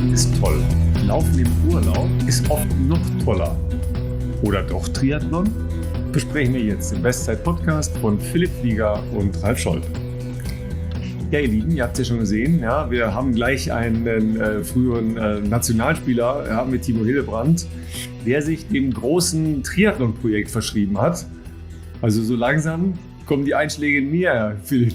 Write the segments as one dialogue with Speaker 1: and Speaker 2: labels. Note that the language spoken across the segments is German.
Speaker 1: Laufen ist toll. Laufen im Urlaub ist oft noch toller. Oder doch Triathlon? Besprechen wir jetzt im Bestzeit-Podcast von Philipp Flieger und Ralf Scholz. Ja, ihr Lieben, ihr habt es ja schon gesehen, ja, wir haben gleich einen früheren Nationalspieler mit Timo Hildebrand, der sich dem großen Triathlon-Projekt verschrieben hat. Also so langsam kommen die Einschläge in mir, Philipp.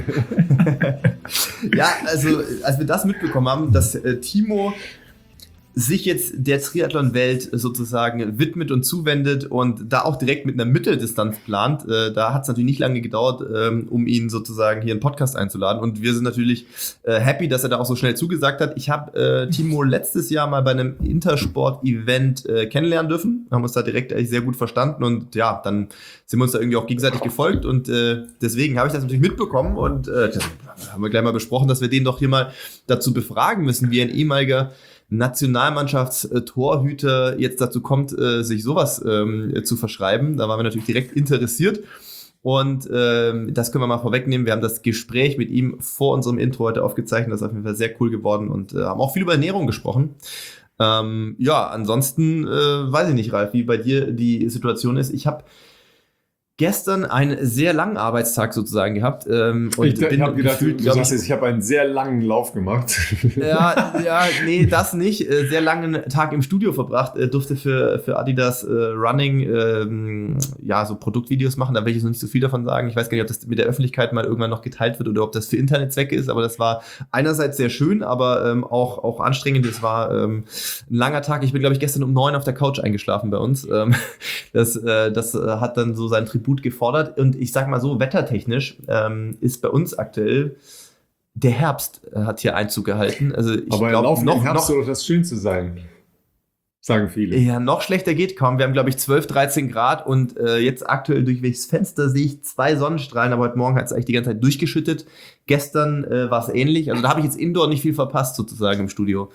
Speaker 2: Ja, also als wir das mitbekommen haben, dass Timo sich jetzt der Triathlon-Welt sozusagen widmet und zuwendet und da auch direkt mit einer Mitteldistanz plant, da hat es natürlich nicht lange gedauert, um ihn sozusagen hier in den Podcast einzuladen. Und wir sind natürlich happy, dass er da auch so schnell zugesagt hat. Ich habe Timo letztes Jahr mal bei einem Intersport-Event kennenlernen dürfen, haben uns da direkt eigentlich sehr gut verstanden und ja, dann sind wir uns da irgendwie auch gegenseitig gefolgt und deswegen habe ich das natürlich mitbekommen und das haben wir gleich mal besprochen, dass wir den doch hier mal dazu befragen müssen, wie ein ehemaliger Nationalmannschaftstorhüter jetzt dazu kommt, sich sowas zu verschreiben. Da waren wir natürlich direkt interessiert und das können wir mal vorwegnehmen. Wir haben das Gespräch mit ihm vor unserem Intro heute aufgezeichnet. Das ist auf jeden Fall sehr cool geworden und haben auch viel über Ernährung gesprochen. Ja, ansonsten weiß ich nicht, Ralf, wie bei dir die Situation ist. Ich habe gestern einen sehr langen Arbeitstag sozusagen gehabt. Und
Speaker 1: ich habe gedacht, du sagst jetzt, ich habe einen sehr langen Lauf gemacht.
Speaker 2: Nee, das nicht. Sehr langen Tag im Studio verbracht. Durfte für Adidas Running so Produktvideos machen. Da will ich jetzt noch nicht so viel davon sagen. Ich weiß gar nicht, ob das mit der Öffentlichkeit mal irgendwann noch geteilt wird oder ob das für Internetzwecke ist. Aber das war einerseits sehr schön, aber auch anstrengend. Es war ein langer Tag. Ich bin, glaube ich, gestern um 9 auf der Couch eingeschlafen bei uns. Das hat dann so seinen Tribut gefordert und ich sag mal so, wettertechnisch ist bei uns aktuell der Herbst hat hier Einzug gehalten. Also ich
Speaker 1: aber
Speaker 2: glaube,
Speaker 1: im Herbst soll doch das Schönste sein, sagen viele.
Speaker 2: Ja, noch schlechter geht kaum. Wir haben, glaube ich, 12, 13 Grad und jetzt aktuell durch welches Fenster sehe ich 2 Sonnenstrahlen, aber heute Morgen hat es eigentlich die ganze Zeit durchgeschüttet. Gestern war es ähnlich. Also da habe ich jetzt indoor nicht viel verpasst sozusagen im Studio.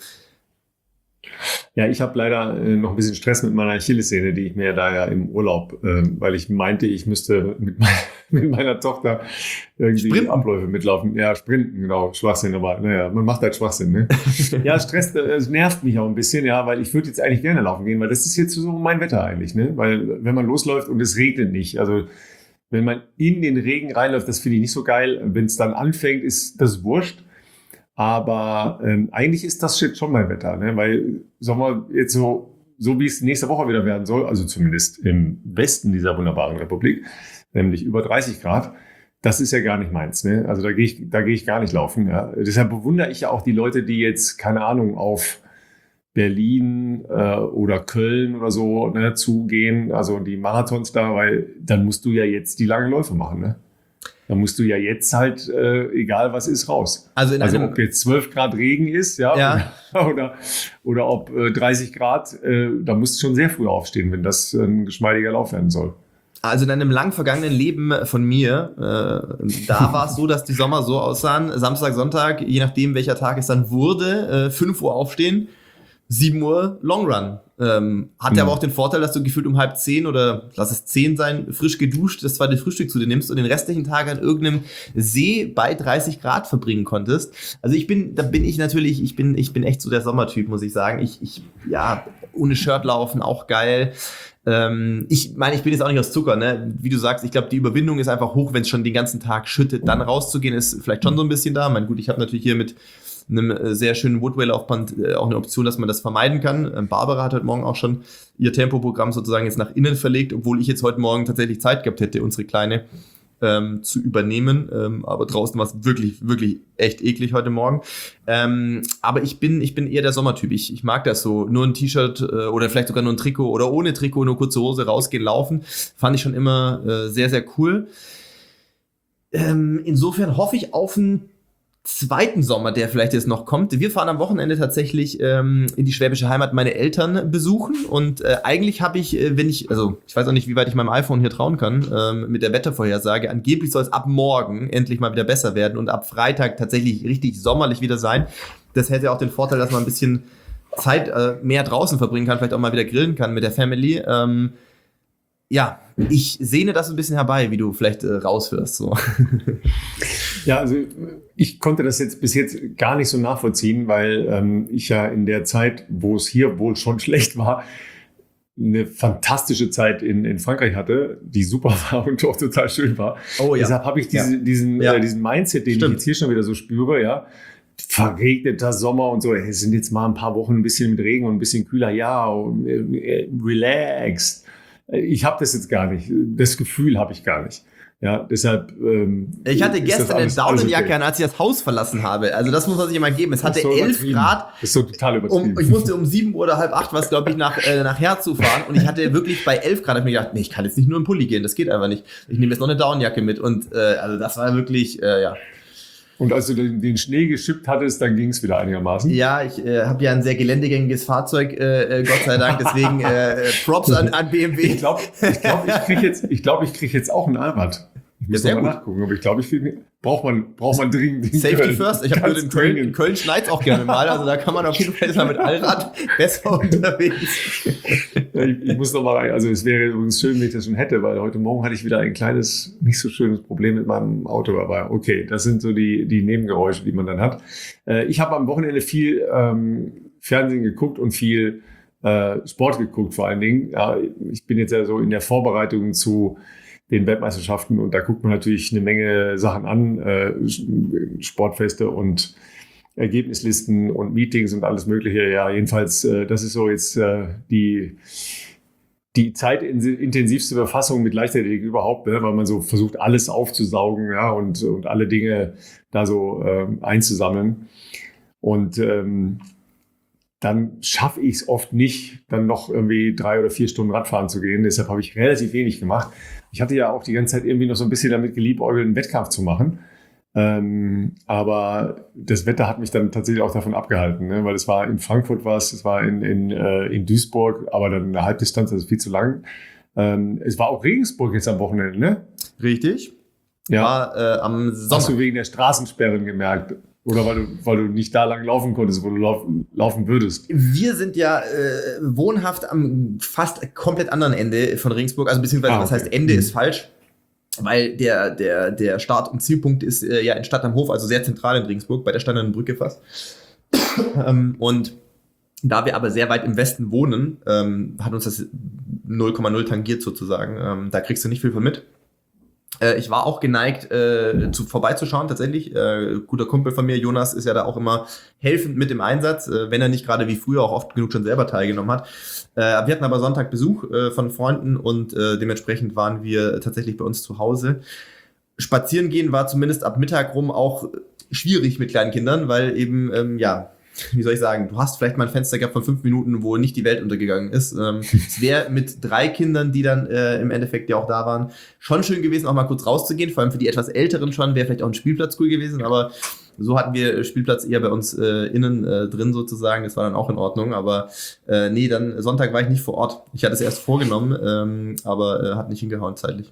Speaker 1: Ja, ich habe leider noch ein bisschen Stress mit meiner Achillessehne, die ich mir da ja im Urlaub, weil ich meinte, ich müsste mit meiner Tochter irgendwie Abläufe mitlaufen. Ja, sprinten, genau, Schwachsinn, aber naja, man macht halt Schwachsinn, ne? Ja, Stress, das nervt mich auch ein bisschen, ja, weil ich würde jetzt eigentlich gerne laufen gehen, weil das ist jetzt so mein Wetter eigentlich, ne? Weil wenn man losläuft und es regnet nicht, also wenn man in den Regen reinläuft, das finde ich nicht so geil. Wenn es dann anfängt, ist das wurscht. Aber eigentlich ist das Shit schon mein Wetter, ne? Weil, sagen wir, jetzt so wie es nächste Woche wieder werden soll, also zumindest im Westen dieser wunderbaren Republik, nämlich über 30 Grad, das ist ja gar nicht meins, ne? Also da gehe ich gar nicht laufen, ja? Deshalb bewundere ich ja auch die Leute, die jetzt, keine Ahnung, auf Berlin oder Köln oder so, ne, zugehen, also die Marathons da, weil dann musst du ja jetzt die langen Läufe machen, ne? Da musst du ja jetzt halt, egal was ist, raus. Also ob jetzt 12 Grad Regen ist, ja. Oder ob 30 Grad, da musst du schon sehr früh aufstehen, wenn das ein geschmeidiger Lauf werden soll.
Speaker 2: Also in einem lang vergangenen Leben von mir, da war es so, dass die Sommer so aussahen, Samstag, Sonntag, je nachdem welcher Tag es dann wurde, 5 Uhr aufstehen, 7 Uhr Long Run. Hat ja aber auch den Vorteil, dass du gefühlt um 9:30 oder lass es 10 sein, frisch geduscht, das zweite Frühstück zu dir nimmst und den restlichen Tag an irgendeinem See bei 30 Grad verbringen konntest. Also ich bin echt so der Sommertyp, muss ich sagen. Ohne Shirt laufen, auch geil. Ich meine, ich bin jetzt auch nicht aus Zucker, ne? Wie du sagst, ich glaube, die Überwindung ist einfach hoch, wenn es schon den ganzen Tag schüttet, dann rauszugehen, ist vielleicht schon so ein bisschen da. Ich meine, gut, ich habe natürlich hier mit einem sehr schönen Woodway-Laufband auch eine Option, dass man das vermeiden kann. Barbara hat heute Morgen auch schon ihr Tempoprogramm sozusagen jetzt nach innen verlegt, obwohl ich jetzt heute Morgen tatsächlich Zeit gehabt hätte, unsere Kleine zu übernehmen. Aber draußen war es wirklich, wirklich echt eklig heute Morgen. Aber ich bin eher der Sommertyp. Ich mag das so. Nur ein T-Shirt oder vielleicht sogar nur ein Trikot oder ohne Trikot, nur kurze Hose rausgehen, laufen. Fand ich schon immer sehr, sehr cool. Insofern hoffe ich auf einen zweiten Sommer, der vielleicht jetzt noch kommt. Wir fahren am Wochenende tatsächlich in die schwäbische Heimat meine Eltern besuchen und eigentlich habe ich, ich weiß auch nicht, wie weit ich meinem iPhone hier trauen kann, mit der Wettervorhersage, angeblich soll es ab morgen endlich mal wieder besser werden und ab Freitag tatsächlich richtig sommerlich wieder sein. Das hätte auch den Vorteil, dass man ein bisschen Zeit mehr draußen verbringen kann, vielleicht auch mal wieder grillen kann mit der Family. Ich sehne das ein bisschen herbei, wie du vielleicht raushörst. So.
Speaker 1: Ja, also ich konnte das jetzt bis jetzt gar nicht so nachvollziehen, weil ich ja in der Zeit, wo es hier wohl schon schlecht war, eine fantastische Zeit in Frankreich hatte, die super war und auch total schön war.
Speaker 2: Oh ja.
Speaker 1: Deshalb habe ich diesen Mindset, den ich jetzt hier schon wieder so spüre, ja. Verregneter Sommer und so. Es sind jetzt mal ein paar Wochen ein bisschen mit Regen und ein bisschen kühler. Ja, relaxed. Ich habe das jetzt gar nicht. Das Gefühl habe ich gar nicht. Ja, deshalb.
Speaker 2: Ich hatte gestern eine Daunenjacke an, als ich das Haus verlassen habe. Also das muss man sich immer geben. Es hatte 11 Grad.
Speaker 1: Das ist so total übertrieben.
Speaker 2: Ich musste um 7 Uhr oder halb 8 was, glaube ich, nach Herzow fahren. Und ich hatte wirklich bei 11 Grad, habe ich mir gedacht, nee, ich kann jetzt nicht nur im Pulli gehen. Das geht einfach nicht. Ich nehme jetzt noch eine Daunenjacke mit. Und also das war wirklich, ja.
Speaker 1: Und als du den Schnee geschippt hattest, dann ging es wieder einigermaßen.
Speaker 2: Ja, ich habe ja ein sehr geländegängiges Fahrzeug, Gott sei Dank. Deswegen Props an BMW.
Speaker 1: Ich glaube, ich krieg jetzt auch ein Allrad. Ich muss noch mal nachgucken, aber ich glaube, braucht man dringend.
Speaker 2: Safety first. Ich habe gehört, in Köln schneit's auch gerne mal. Also da kann man auf jeden Fall mit Allrad besser unterwegs.
Speaker 1: Ich muss noch mal rein. Also es wäre übrigens schön, wenn ich das schon hätte, weil heute Morgen hatte ich wieder ein kleines, nicht so schönes Problem mit meinem Auto. Aber okay, das sind so die Nebengeräusche, die man dann hat. Ich habe am Wochenende viel Fernsehen geguckt und viel Sport geguckt vor allen Dingen. Ja, ich bin jetzt ja so in der Vorbereitung zu den Weltmeisterschaften und da guckt man natürlich eine Menge Sachen an, Sportfeste und Ergebnislisten und Meetings und alles Mögliche. Ja, jedenfalls, das ist so jetzt die zeitintensivste Befassung mit Leichtathletik überhaupt, ne, weil man so versucht, alles aufzusaugen, ja, und alle Dinge da so einzusammeln. Und dann schaffe ich es oft nicht, dann noch irgendwie 3 oder 4 Stunden Radfahren zu gehen. Deshalb habe ich relativ wenig gemacht. Ich hatte ja auch die ganze Zeit irgendwie noch so ein bisschen damit geliebäugelt, einen Wettkampf zu machen. Aber das Wetter hat mich dann tatsächlich auch davon abgehalten, ne? Weil es war in Frankfurt es war in Duisburg, aber dann eine Halbdistanz, das ist viel zu lang. Es war auch Regensburg jetzt am Wochenende, ne?
Speaker 2: Richtig.
Speaker 1: Ja.
Speaker 2: War am Sommer.
Speaker 1: Hast du wegen der Straßensperren gemerkt? Oder weil du nicht da lang laufen konntest, wo du laufen würdest?
Speaker 2: Wir sind ja wohnhaft am fast komplett anderen Ende von Regensburg. Also beziehungsweise, was heißt Ende ist falsch. Weil der Start- und Zielpunkt ist ja in Stadt am Hof, also sehr zentral in Regensburg, bei der Steinernen Brücke fast. Und da wir aber sehr weit im Westen wohnen, hat uns das 0,0 tangiert sozusagen. Da kriegst du nicht viel von mit. Ich war auch geneigt, vorbeizuschauen tatsächlich. Guter Kumpel von mir, Jonas, ist ja da auch immer helfend mit im Einsatz, wenn er nicht gerade wie früher auch oft genug schon selber teilgenommen hat. Wir hatten aber Sonntag Besuch von Freunden und dementsprechend waren wir tatsächlich bei uns zu Hause. Spazieren gehen war zumindest ab Mittag rum auch schwierig mit kleinen Kindern, weil eben, wie soll ich sagen, du hast vielleicht mal ein Fenster gehabt von 5 Minuten, wo nicht die Welt untergegangen ist. Es wäre mit 3 Kindern, die dann im Endeffekt ja auch da waren, schon schön gewesen, auch mal kurz rauszugehen. Vor allem für die etwas Älteren schon, wäre vielleicht auch ein Spielplatz cool gewesen, aber so hatten wir Spielplatz eher bei uns innen drin sozusagen. Das war dann auch in Ordnung, aber nee, dann Sonntag war ich nicht vor Ort. Ich hatte es erst vorgenommen, aber hat nicht hingehauen zeitlich.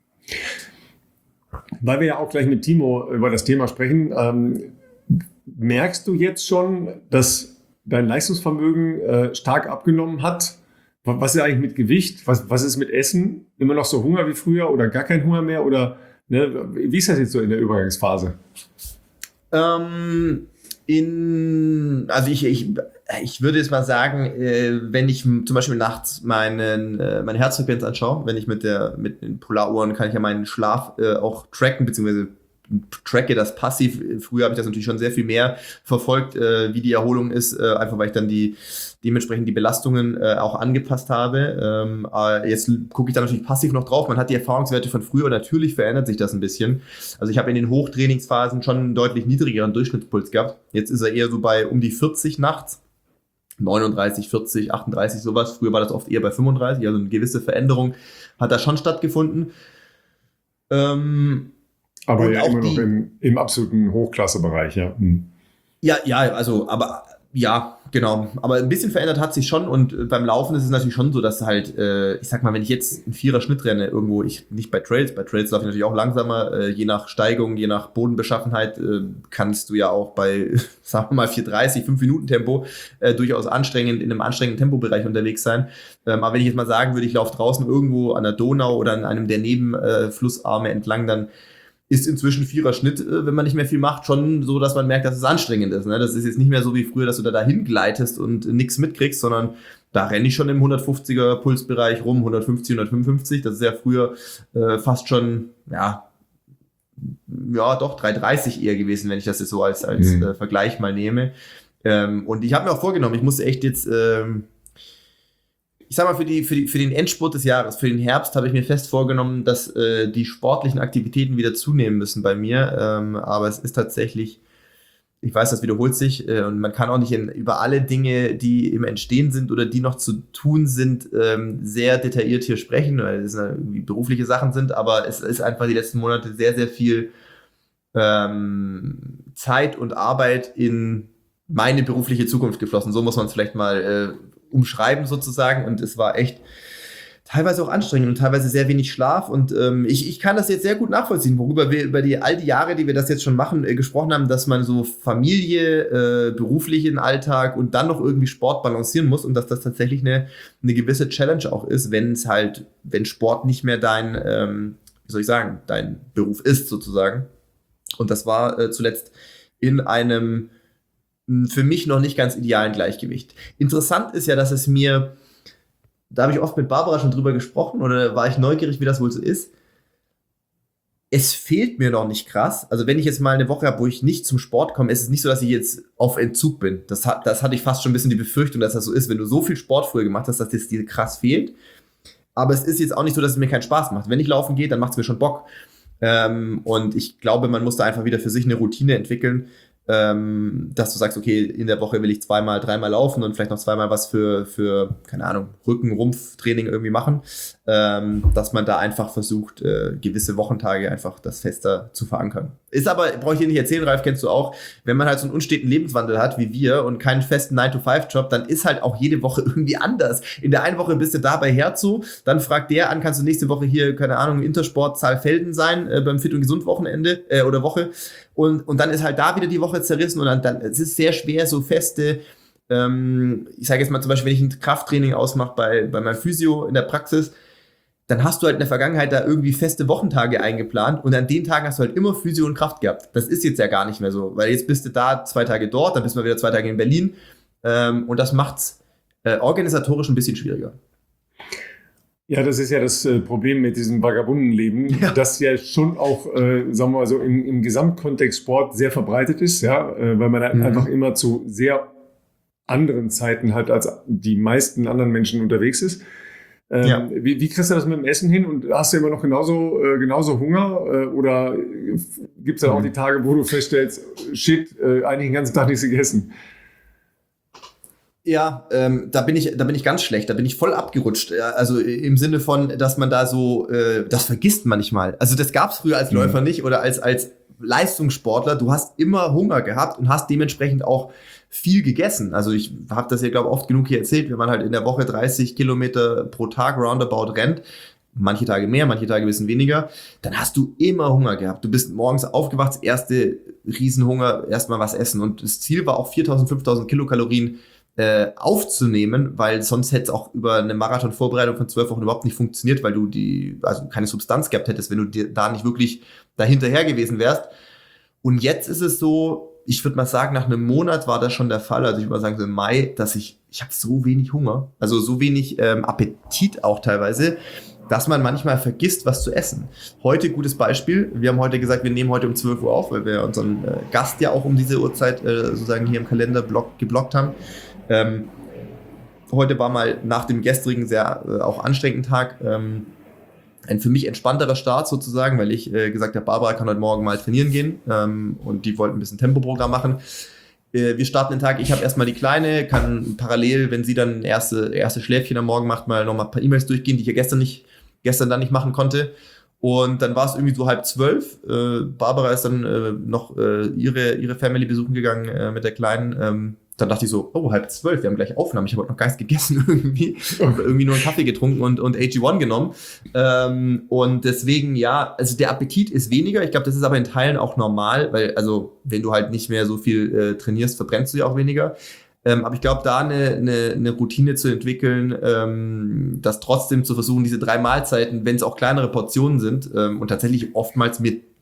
Speaker 1: Weil wir ja auch gleich mit Timo über das Thema sprechen, merkst du jetzt schon, dass dein Leistungsvermögen stark abgenommen hat? Was ist eigentlich mit Gewicht? Was ist mit Essen? Immer noch so Hunger wie früher oder gar kein Hunger mehr? Oder ne, wie ist das jetzt so in der Übergangsphase?
Speaker 2: Ich würde jetzt mal sagen, wenn ich zum Beispiel nachts meine Herzfrequenz anschaue, wenn ich mit den Polaruhren kann ich ja meinen Schlaf auch tracken, beziehungsweise tracke das passiv. Früher habe ich das natürlich schon sehr viel mehr verfolgt, wie die Erholung ist, einfach weil ich dann dementsprechend die Belastungen auch angepasst habe. Jetzt gucke ich da natürlich passiv noch drauf. Man hat die Erfahrungswerte von früher, natürlich verändert sich das ein bisschen. Also ich habe in den Hochtrainingsphasen schon einen deutlich niedrigeren Durchschnittspuls gehabt. Jetzt ist er eher so bei um die 40 nachts. 39, 40, 38, sowas. Früher war das oft eher bei 35, also eine gewisse Veränderung hat da schon stattgefunden.
Speaker 1: Aber ja immer noch im absoluten Hochklassebereich, ja.
Speaker 2: Ja, also, aber ja, genau. Aber ein bisschen verändert hat sich schon und beim Laufen ist es natürlich schon so, dass halt, ich sag mal, wenn ich jetzt einen 4er Schnitt renne, irgendwo, nicht bei Trails laufe ich natürlich auch langsamer, je nach Steigung, je nach Bodenbeschaffenheit, kannst du ja auch bei, sagen wir mal, 4:30, 5 Minuten Tempo, durchaus in einem anstrengenden Tempobereich unterwegs sein. Aber wenn ich jetzt mal sagen würde, ich laufe draußen irgendwo an der Donau oder an einem der Nebenflussarme entlang, dann ist inzwischen 4er Schnitt, wenn man nicht mehr viel macht, schon so, dass man merkt, dass es anstrengend ist. Ne? Das ist jetzt nicht mehr so wie früher, dass du da dahin gleitest und nichts mitkriegst, sondern da renne ich schon im 150er Pulsbereich rum, 150, 155. Das ist ja früher fast schon, ja doch 330 eher gewesen, wenn ich das jetzt so als Vergleich mal nehme. Und ich habe mir auch vorgenommen, ich muss echt jetzt, ich sag mal, für den Endspurt des Jahres, für den Herbst, habe ich mir fest vorgenommen, dass die sportlichen Aktivitäten wieder zunehmen müssen bei mir. Aber es ist tatsächlich, ich weiß, das wiederholt sich und man kann auch nicht über alle Dinge, die im Entstehen sind oder die noch zu tun sind, sehr detailliert hier sprechen, weil es irgendwie berufliche Sachen sind. Aber es ist einfach die letzten Monate sehr, sehr viel Zeit und Arbeit in meine berufliche Zukunft geflossen. So muss man es vielleicht mal umschreiben sozusagen, und es war echt teilweise auch anstrengend und teilweise sehr wenig Schlaf, und ich kann das jetzt sehr gut nachvollziehen, worüber wir über all die Jahre, die wir das jetzt schon machen, gesprochen haben, dass man so Familie, beruflichen Alltag und dann noch irgendwie Sport balancieren muss, und dass das tatsächlich eine gewisse Challenge auch ist, wenn Sport nicht mehr dein Beruf ist sozusagen. Und das war zuletzt in einem für mich noch nicht ganz idealen Gleichgewicht. Interessant ist ja, dass es mir, da habe ich oft mit Barbara schon drüber gesprochen, oder war ich neugierig, wie das wohl so ist. Es fehlt mir noch nicht krass. Also wenn ich jetzt mal eine Woche habe, wo ich nicht zum Sport komme, ist es nicht so, dass ich jetzt auf Entzug bin. Das hatte ich fast schon ein bisschen die Befürchtung, dass das so ist, wenn du so viel Sport früher gemacht hast, dass das dir krass fehlt. Aber es ist jetzt auch nicht so, dass es mir keinen Spaß macht. Wenn ich laufen gehe, dann macht es mir schon Bock. Und ich glaube, man muss da einfach wieder für sich eine Routine entwickeln, dass du sagst, okay, in der Woche will ich 2-mal, 3-mal laufen und vielleicht noch 2-mal was für keine Ahnung, Rücken-, Rumpftraining irgendwie machen, dass man da einfach versucht, gewisse Wochentage einfach das fester zu verankern. Ist aber, brauche ich dir nicht erzählen, Ralf, kennst du auch, wenn man halt so einen unsteten Lebenswandel hat wie wir und keinen festen 9-to-5-Job, dann ist halt auch jede Woche irgendwie anders. In der einen Woche bist du da bei Herzo, dann fragt der an, kannst du nächste Woche hier, keine Ahnung, Intersport Saalfelden sein, beim Fit- und Gesund-Wochenende oder Woche. Und dann ist halt da wieder die Woche zerrissen, und dann es ist sehr schwer, so feste, ich sage jetzt mal zum Beispiel, wenn ich ein Krafttraining ausmache bei meinem Physio in der Praxis, dann hast du halt in der Vergangenheit da irgendwie feste Wochentage eingeplant, und an den Tagen hast du halt immer Physio und Kraft gehabt. Das ist jetzt ja gar nicht mehr so, weil jetzt bist du da 2 Tage dort, dann bist du mal wieder 2 Tage in Berlin, und das macht's organisatorisch ein bisschen schwieriger.
Speaker 1: Ja, das ist ja das Problem mit diesem Vagabundenleben, das ja schon auch, sagen wir mal so, im Gesamtkontext Sport sehr verbreitet ist, ja, weil man halt einfach immer zu sehr anderen Zeiten halt als die meisten anderen Menschen unterwegs ist. Wie kriegst du das mit dem Essen hin, und hast du immer noch genauso Hunger, oder gibt es dann auch die Tage, wo du feststellst, shit, eigentlich den ganzen Tag nichts gegessen?
Speaker 2: Ja, da bin ich ganz schlecht, da bin ich voll abgerutscht. Also im Sinne von, dass man da so, das vergisst manchmal. Also das gab's früher als Läufer nicht oder als Leistungssportler. Du hast immer Hunger gehabt und hast dementsprechend auch viel gegessen. Also ich habe das ja, glaube ich, oft genug hier erzählt, wenn man halt in der Woche 30 Kilometer pro Tag roundabout rennt, manche Tage mehr, manche Tage ein bisschen weniger, dann hast du immer Hunger gehabt. Du bist morgens aufgewacht, das erste Riesenhunger, erstmal was essen. Und das Ziel war auch 4.000, 5.000 Kilokalorien aufzunehmen, weil sonst hätte es auch über eine Marathon-Vorbereitung von 12 Wochen überhaupt nicht funktioniert, weil du keine Substanz gehabt hättest, wenn du dir da nicht wirklich dahinterher gewesen wärst. Und jetzt ist es so, ich würde mal sagen, nach einem Monat war das schon der Fall, also ich würde mal sagen so im Mai, dass ich habe so wenig Hunger, also so wenig Appetit auch teilweise, dass man manchmal vergisst, was zu essen. Heute, gutes Beispiel, wir haben heute gesagt, wir nehmen heute um 12 Uhr auf, weil wir unseren Gast ja auch um diese Uhrzeit sozusagen hier im Kalender geblockt haben. Heute war mal nach dem gestrigen sehr auch anstrengenden Tag ein für mich entspannterer Start sozusagen, weil ich gesagt habe, Barbara kann heute Morgen mal trainieren gehen und die wollten ein bisschen Tempoprogramm machen. Wir starten den Tag, ich habe erstmal die Kleine, kann parallel, wenn sie dann erste Schläfchen am Morgen macht, mal nochmal ein paar E-Mails durchgehen, die ich ja gestern dann nicht machen konnte. Und dann war es irgendwie so 11:30. Barbara ist dann noch ihre Family besuchen gegangen mit der Kleinen. Dann dachte ich so, 11:30, wir haben gleich Aufnahmen. Ich habe heute noch gar nichts gegessen irgendwie. Irgendwie nur einen Kaffee getrunken und AG1 genommen. Und deswegen, ja, also der Appetit ist weniger. Ich glaube, das ist aber in Teilen auch normal, weil, also, wenn du halt nicht mehr so viel trainierst, verbrennst du ja auch weniger. Aber ich glaube, da eine Routine zu entwickeln, das trotzdem zu versuchen, diese 3 Mahlzeiten, wenn es auch kleinere Portionen sind, und tatsächlich oftmals mir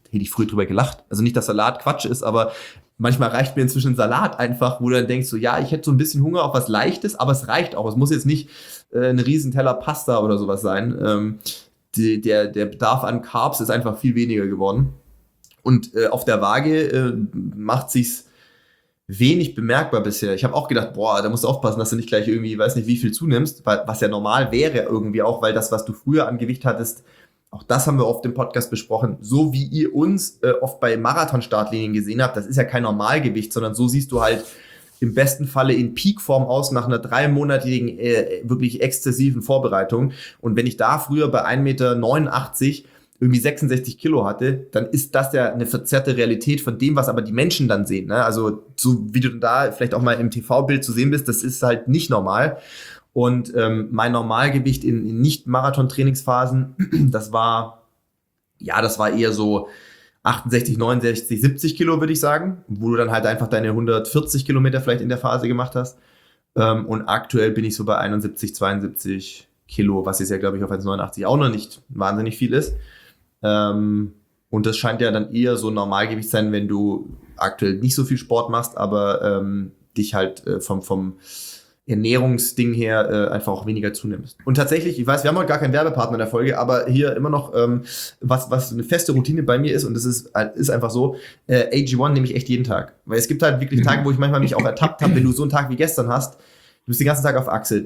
Speaker 2: hätte ich früher drüber gelacht. Also nicht, dass Salat Quatsch ist, aber manchmal reicht mir inzwischen Salat einfach, wo du dann denkst, so ja, ich hätte so ein bisschen Hunger auf was Leichtes, aber es reicht auch. Es muss jetzt nicht ein Riesenteller Pasta oder sowas sein. Der Bedarf an Carbs ist einfach viel weniger geworden. Und auf der Waage macht sich's wenig bemerkbar bisher. Ich habe auch gedacht, boah, da musst du aufpassen, dass du nicht gleich irgendwie, weiß nicht, wie viel zunimmst, was ja normal wäre irgendwie auch, weil das, was du früher an Gewicht hattest, auch das haben wir oft im Podcast besprochen, so wie ihr uns oft bei Marathon-Startlinien gesehen habt, das ist ja kein Normalgewicht, sondern so siehst du halt im besten Falle in Peakform aus nach einer 3-monatigen wirklich exzessiven Vorbereitung. Und wenn ich da früher bei 1,89 Meter irgendwie 66 Kilo hatte, dann ist das ja eine verzerrte Realität von dem, was aber die Menschen dann sehen. Ne? Also so wie du da vielleicht auch mal im TV-Bild zu sehen bist, das ist halt nicht normal. Und mein Normalgewicht in Nicht-Marathon-Trainingsphasen, das war eher so 68, 69, 70 Kilo, würde ich sagen, wo du dann halt einfach deine 140 Kilometer vielleicht in der Phase gemacht hast. Und aktuell bin ich so bei 71, 72 Kilo, was jetzt ja, glaube ich, auf 1,89 auch noch nicht wahnsinnig viel ist. Und das scheint ja dann eher so ein Normalgewicht sein, wenn du aktuell nicht so viel Sport machst, aber dich halt vom Ernährungsding her einfach auch weniger zunimmst. Und tatsächlich, ich weiß, wir haben heute gar keinen Werbepartner in der Folge, aber hier immer noch was eine feste Routine bei mir ist, und das ist einfach so, AG1 nehme ich echt jeden Tag. Weil es gibt halt wirklich Tage, wo ich manchmal mich auch ertappt habe, wenn du so einen Tag wie gestern hast, du bist den ganzen Tag auf Achse,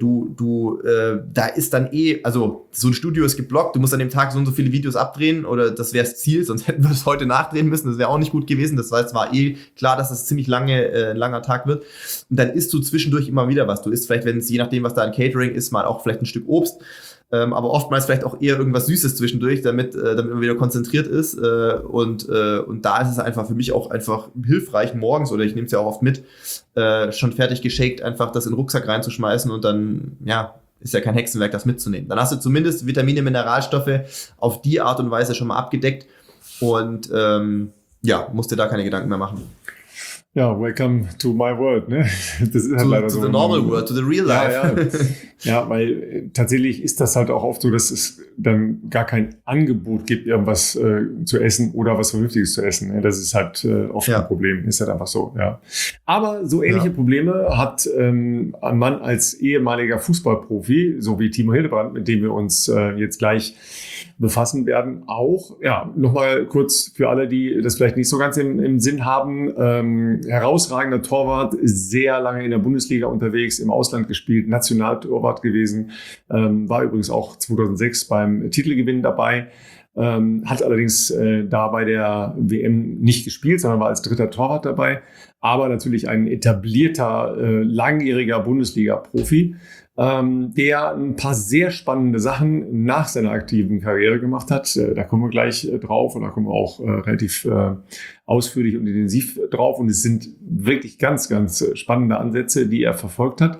Speaker 2: da ist dann also so ein Studio ist geblockt, du musst an dem Tag so und so viele Videos abdrehen, oder das wäre das Ziel, sonst hätten wir das heute nachdrehen müssen, das wäre auch nicht gut gewesen, das heißt, es war klar, dass das ziemlich langer Tag wird, und dann isst du zwischendurch immer wieder was, du isst vielleicht, wenn es je nachdem, was da an Catering ist, mal auch vielleicht ein Stück Obst, aber oftmals vielleicht auch eher irgendwas Süßes zwischendurch, damit man wieder konzentriert ist, und da ist es einfach für mich auch einfach hilfreich, morgens, oder ich nehme es ja auch oft mit, schon fertig geshakt, einfach das in den Rucksack reinzuschmeißen, und dann, ja, ist ja kein Hexenwerk, das mitzunehmen. Dann hast du zumindest Vitamine, Mineralstoffe auf die Art und Weise schon mal abgedeckt, und musst dir da keine Gedanken mehr machen.
Speaker 1: Ja, welcome to my world, ne? Das ist halt leider so.
Speaker 2: To the normal world, to the real life.
Speaker 1: Ja, weil tatsächlich ist das halt auch oft so, dass es dann gar kein Angebot gibt, irgendwas zu essen oder was Vernünftiges zu essen. Ne? Das ist halt oft ein Problem, ist halt einfach so, ja. Aber so ähnliche Probleme hat ein Mann als ehemaliger Fußballprofi, so wie Timo Hildebrand, mit dem wir uns jetzt gleich befassen werden, auch. Ja, nochmal kurz für alle, die das vielleicht nicht so ganz im Sinn haben. Herausragender Torwart, sehr lange in der Bundesliga unterwegs, im Ausland gespielt, Nationaltorwart gewesen, war übrigens auch 2006 beim Titelgewinn dabei, hat allerdings da bei der WM nicht gespielt, sondern war als dritter Torwart dabei, aber natürlich ein etablierter, langjähriger Bundesliga-Profi, der ein paar sehr spannende Sachen nach seiner aktiven Karriere gemacht hat. Da kommen wir gleich drauf, und da kommen wir auch relativ ausführlich und intensiv drauf. Und es sind wirklich ganz, ganz spannende Ansätze, die er verfolgt hat.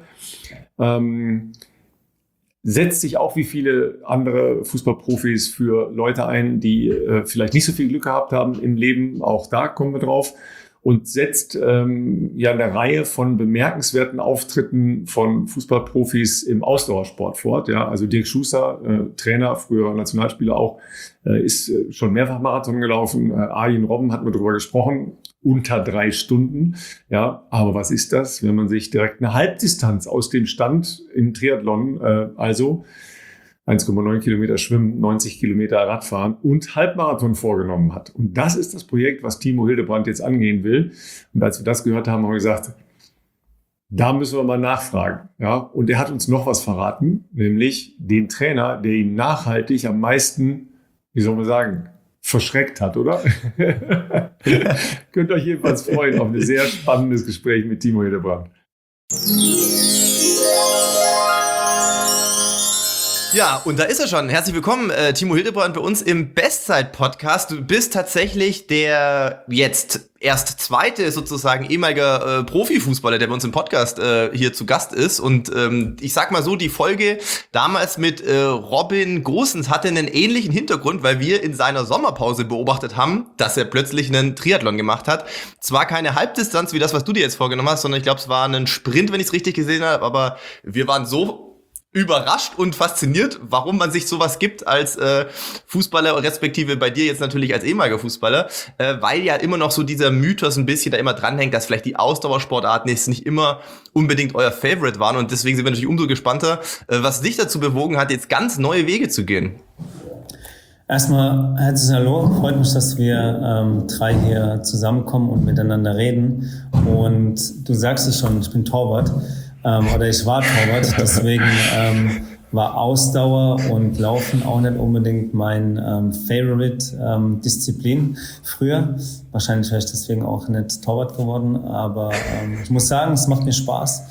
Speaker 1: Setzt sich auch wie viele andere Fußballprofis für Leute ein, die vielleicht nicht so viel Glück gehabt haben im Leben. Auch da kommen wir drauf. Und setzt eine Reihe von bemerkenswerten Auftritten von Fußballprofis im Ausdauersport fort. Ja, also Dirk Schuster, Trainer, früherer Nationalspieler auch, ist schon mehrfach Marathon gelaufen. Arjen Robben hatten wir drüber gesprochen, unter 3 Stunden. Ja, aber was ist das, wenn man sich direkt eine Halbdistanz aus dem Stand im Triathlon, also 1,9 Kilometer Schwimmen, 90 Kilometer Radfahren und Halbmarathon vorgenommen hat. Und das ist das Projekt, was Timo Hildebrand jetzt angehen will. Und als wir das gehört haben, haben wir gesagt, da müssen wir mal nachfragen. Ja? Und er hat uns noch was verraten, nämlich den Trainer, der ihn nachhaltig am meisten, wie soll man sagen, verschreckt hat, oder? Könnt euch jedenfalls freuen auf ein sehr spannendes Gespräch mit Timo Hildebrand.
Speaker 2: Ja, und da ist er schon. Herzlich willkommen, Timo Hildebrand, bei uns im Bestzeit-Podcast. Du bist tatsächlich der jetzt erst zweite sozusagen ehemaliger Profifußballer, der bei uns im Podcast hier zu Gast ist. Und ich sag mal so, die Folge damals mit Robin Gosens hatte einen ähnlichen Hintergrund, weil wir in seiner Sommerpause beobachtet haben, dass er plötzlich einen Triathlon gemacht hat. Zwar keine Halbdistanz wie das, was du dir jetzt vorgenommen hast, sondern ich glaube, es war ein Sprint, wenn ich es richtig gesehen habe, aber wir waren so überrascht und fasziniert, warum man sich sowas gibt als Fußballer, respektive bei dir jetzt natürlich als ehemaliger Fußballer, weil ja immer noch so dieser Mythos ein bisschen da immer dranhängt, dass vielleicht die Ausdauersportarten jetzt nicht immer unbedingt euer Favorite waren und deswegen sind wir natürlich umso gespannter, was dich dazu bewogen hat, jetzt ganz neue Wege zu gehen.
Speaker 3: Erstmal herzliches Hallo, freut mich, dass wir drei hier zusammenkommen und miteinander reden. Und du sagst es schon, ich bin Torwart oder ich war Torwart, deswegen war Ausdauer und Laufen auch nicht unbedingt mein Favorite Disziplin früher. Wahrscheinlich wäre ich deswegen auch nicht Torwart geworden, aber ich muss sagen, es macht mir Spaß.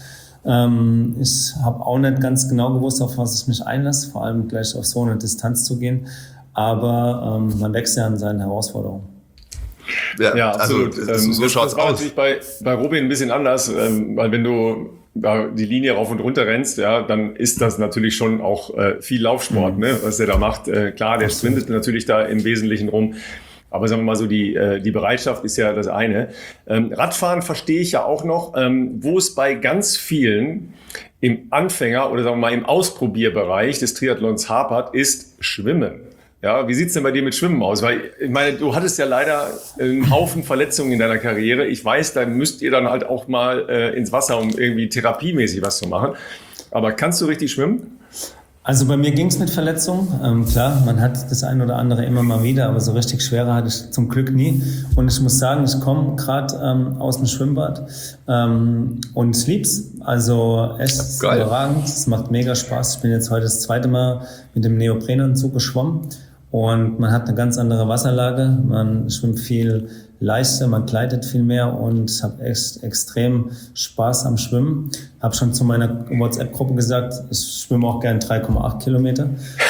Speaker 3: Ich habe auch nicht ganz genau gewusst, auf was ich mich einlasse, vor allem gleich auf so eine Distanz zu gehen. Aber man wächst ja an seinen Herausforderungen.
Speaker 1: Ja, absolut. Also, so schaut's aus. Das war natürlich bei Robin ein bisschen anders, weil wenn du da die Linie rauf und runter rennst, ja, dann ist das natürlich schon auch viel Laufsport, ne, was der da macht. Klar, der sprintet natürlich da im Wesentlichen rum. Aber sagen wir mal so, die Bereitschaft ist ja das eine. Radfahren verstehe ich ja auch noch, wo es bei ganz vielen im Anfänger- oder sagen wir mal im Ausprobierbereich des Triathlons hapert, ist Schwimmen. Ja, wie sieht's denn bei dir mit Schwimmen aus? Weil, ich meine, du hattest ja leider einen Haufen Verletzungen in deiner Karriere. Ich weiß, da müsst ihr dann halt auch mal ins Wasser, um irgendwie therapiemäßig was zu machen. Aber kannst du richtig schwimmen?
Speaker 3: Also bei mir ging's mit Verletzungen. Klar, man hat das ein oder andere immer mal wieder, aber so richtig schwere hatte ich zum Glück nie. Und ich muss sagen, ich komme gerade aus dem Schwimmbad und ich lieb's. Also echt
Speaker 2: geil.
Speaker 3: Überragend. Es macht mega Spaß. Ich bin jetzt heute das zweite Mal mit dem Neoprenanzug geschwommen. Und man hat eine ganz andere Wasserlage, man schwimmt viel leichter, man gleitet viel mehr und ich habe echt extrem Spaß am Schwimmen. Habe schon zu meiner WhatsApp-Gruppe gesagt, ich schwimme auch gern 3,8 Kilometer.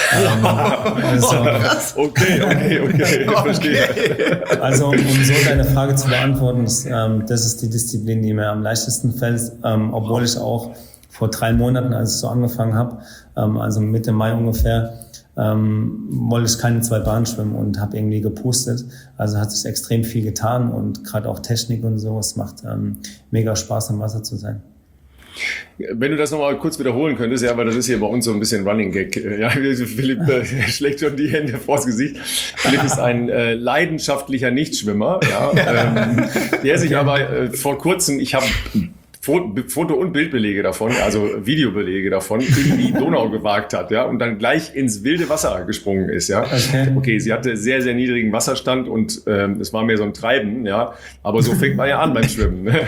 Speaker 3: Okay, verstehe. Also um so deine Frage zu beantworten, das ist die Disziplin, die mir am leichtesten fällt, obwohl ich auch vor 3 Monaten, als ich so angefangen habe, also Mitte Mai ungefähr, wollte ich keine 2 Bahnen schwimmen und habe irgendwie gepustet. Also hat sich extrem viel getan und gerade auch Technik und so, es macht mega Spaß, am Wasser zu sein.
Speaker 1: Wenn du das nochmal kurz wiederholen könntest, ja, weil das ist hier bei uns so ein bisschen Running Gag. Ja, Philipp schlägt schon die Hände vors Gesicht. Philipp ist ein leidenschaftlicher Nichtschwimmer, ja, der sich aber vor kurzem, ich habe Foto- und Bildbelege davon, also Videobelege davon, in die Donau gewagt hat, ja, und dann gleich ins wilde Wasser gesprungen ist, ja. Okay, sie hatte sehr, sehr niedrigen Wasserstand und es war mehr so ein Treiben, ja, aber so fängt man ja an beim Schwimmen. Ne?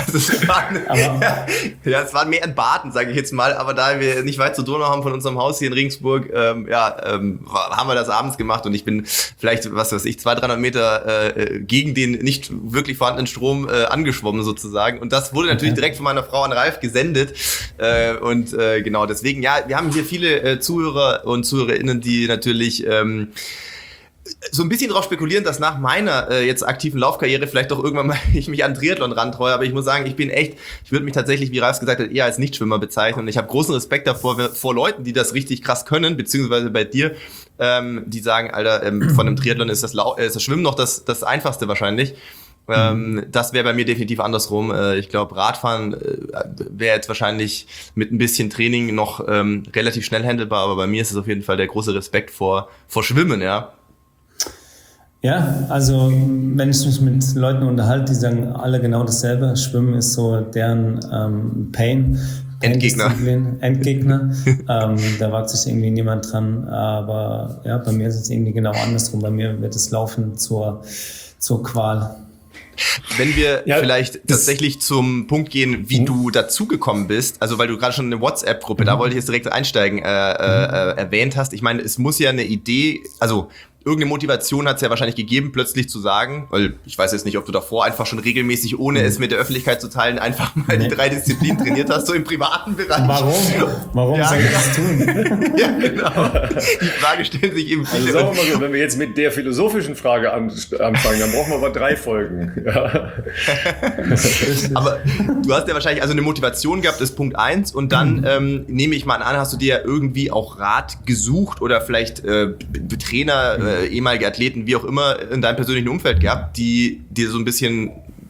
Speaker 2: Es war mehr ein Baden, sage ich jetzt mal, aber da wir nicht weit zur Donau haben von unserem Haus hier in Regensburg, haben wir das abends gemacht und ich bin vielleicht, 200-300 Meter gegen den nicht wirklich vorhandenen Strom angeschwommen sozusagen und das wurde natürlich direkt von meiner Frau an Ralf gesendet genau, deswegen, ja, wir haben hier viele Zuhörer und Zuhörerinnen, die natürlich so ein bisschen darauf spekulieren, dass nach meiner jetzt aktiven Laufkarriere vielleicht doch irgendwann mal ich mich an Triathlon rantreue, aber ich muss sagen, ich würde mich tatsächlich, wie Ralf gesagt hat, eher als Nichtschwimmer bezeichnen und ich habe großen Respekt davor vor Leuten, die das richtig krass können, beziehungsweise bei dir, die sagen, Alter, von einem Triathlon ist das Schwimmen noch das Einfachste wahrscheinlich. Das wäre bei mir definitiv andersrum. Ich glaube, Radfahren wäre jetzt wahrscheinlich mit ein bisschen Training noch relativ schnell handelbar, aber bei mir ist es auf jeden Fall der große Respekt vor Schwimmen, ja.
Speaker 3: Ja, also wenn ich mich mit Leuten unterhalte, die sagen alle genau dasselbe. Schwimmen ist so deren Pain. Endgegner. Da wagt sich irgendwie niemand dran. Aber ja, bei mir ist es irgendwie genau andersrum. Bei mir wird das Laufen zur Qual.
Speaker 2: Wenn wir vielleicht tatsächlich zum Punkt gehen, wie du dazugekommen bist, also weil du gerade schon eine WhatsApp-Gruppe, da wollte ich jetzt direkt einsteigen, erwähnt hast. Ich meine, es muss ja eine Idee, also irgendeine Motivation hat es ja wahrscheinlich gegeben, plötzlich zu sagen, weil ich weiß jetzt nicht, ob du davor einfach schon regelmäßig, ohne es mit der Öffentlichkeit zu teilen, einfach mal die 3 Disziplinen trainiert hast, so im privaten Bereich.
Speaker 3: Warum soll ich das tun?
Speaker 2: Ja, genau. Die Frage stellt sich eben viele.
Speaker 1: Also sagen wir mal so, wenn wir jetzt mit der philosophischen Frage anfangen, dann brauchen wir aber 3 Folgen. Ja.
Speaker 2: Aber du hast ja wahrscheinlich also eine Motivation gehabt, ist Punkt 1 und dann nehme ich mal an, hast du dir ja irgendwie auch Rat gesucht oder vielleicht Trainer, ehemalige Athleten, wie auch immer, in deinem persönlichen Umfeld gehabt, die dir so ein bisschen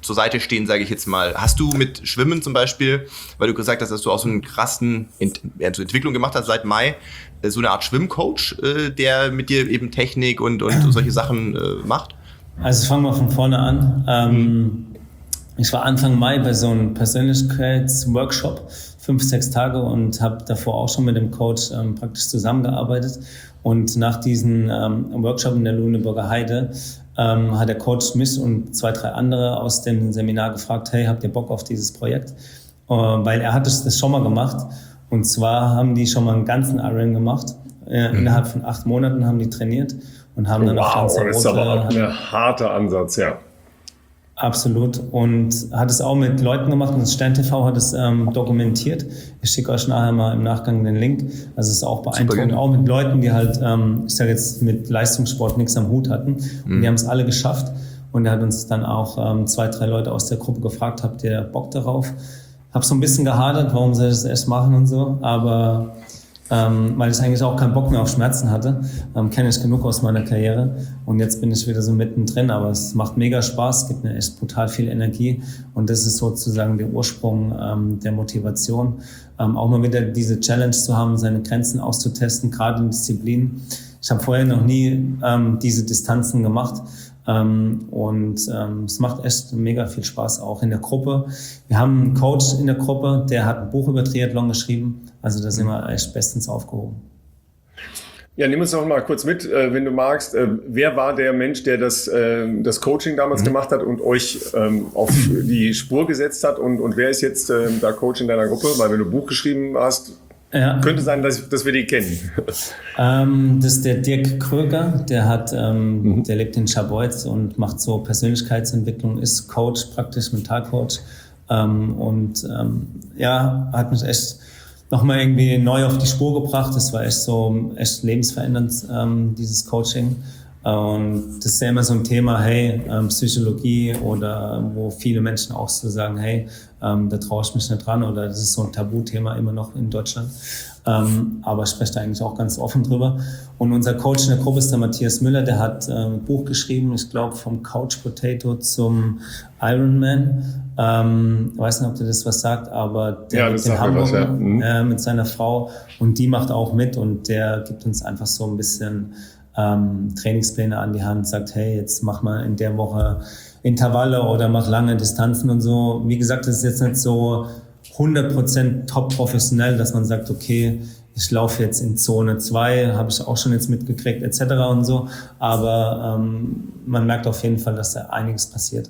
Speaker 2: zur Seite stehen, sage ich jetzt mal. Hast du mit Schwimmen zum Beispiel, weil du gesagt hast, dass du auch so einen krassen Entwicklung gemacht hast seit Mai, so eine Art Schwimmcoach, der mit dir eben Technik und solche Sachen macht?
Speaker 3: Also fangen wir von vorne an. Ich war Anfang Mai bei so einem Persönlichkeitsworkshop, 5-6 Tage, und habe davor auch schon mit dem Coach praktisch zusammengearbeitet. Und nach diesem Workshop in der Lüneburger Heide hat der Coach mich und 2-3 andere aus dem Seminar gefragt, hey, habt ihr Bock auf dieses Projekt? Weil er hat das schon mal gemacht. Und zwar haben die schon mal einen ganzen Iron gemacht. Innerhalb von 8 Monaten haben die trainiert und haben dann auf
Speaker 1: Lanzarote. Das ist aber ein harter Ansatz, ja.
Speaker 3: Absolut. Und hat es auch mit Leuten gemacht, und Stern TV hat es dokumentiert. Ich schicke euch nachher mal im Nachgang den Link. Also es ist auch beeindruckend, auch mit Leuten, die halt, ich sage jetzt, mit Leistungssport nichts am Hut hatten. Und die haben es alle geschafft. Und er hat uns dann auch 2-3 Leute aus der Gruppe gefragt, habt ihr Bock darauf? Hab so ein bisschen gehadert, warum soll ich das erst machen und so. Aber weil ich eigentlich auch keinen Bock mehr auf Schmerzen hatte. Kenne ich genug aus meiner Karriere. Und jetzt bin ich wieder so mittendrin. Aber es macht mega Spaß, gibt mir echt brutal viel Energie. Und das ist sozusagen der Ursprung der Motivation. Auch mal wieder diese Challenge zu haben, seine Grenzen auszutesten, gerade in Disziplinen. Ich habe vorher noch nie diese Distanzen gemacht. Es macht echt mega viel Spaß, auch in der Gruppe. Wir haben einen Coach in der Gruppe, der hat ein Buch über Triathlon geschrieben. Also da sind wir echt bestens aufgehoben.
Speaker 1: Ja, nimm uns doch mal kurz mit, wenn du magst. Wer war der Mensch, der das Coaching damals gemacht hat und euch auf die Spur gesetzt hat? Und wer ist jetzt da Coach in deiner Gruppe? Weil wenn du ein Buch geschrieben hast, könnte sein, dass wir die kennen.
Speaker 3: Das ist der Dirk Kröger, der lebt in Scharbeutz und macht so Persönlichkeitsentwicklung, ist Coach, praktisch Mentalcoach. Hat mich echt nochmal irgendwie neu auf die Spur gebracht. Das war echt lebensverändernd, dieses Coaching. Und das ist ja immer so ein Thema, hey, Psychologie, oder wo viele Menschen auch so sagen, hey, da traue ich mich nicht dran, oder das ist so ein Tabuthema immer noch in Deutschland. Aber ich spreche da eigentlich auch ganz offen drüber. Und unser Coach in der Gruppe ist der Matthias Müller, der hat ein Buch geschrieben, ich glaube vom Couch Potato zum Ironman. Ich weiß nicht, ob dir das was sagt, aber der lebt in Hamburg mit seiner Frau, und die macht auch mit, und der gibt uns einfach so ein bisschen Trainingspläne an die Hand, sagt, hey, jetzt mach mal in der Woche Intervalle oder mach lange Distanzen und so. Wie gesagt, das ist jetzt nicht so 100% top professionell, dass man sagt, okay, ich laufe jetzt in Zone 2, habe ich auch schon jetzt mitgekriegt, etc. und so. Aber man merkt auf jeden Fall, dass da einiges passiert.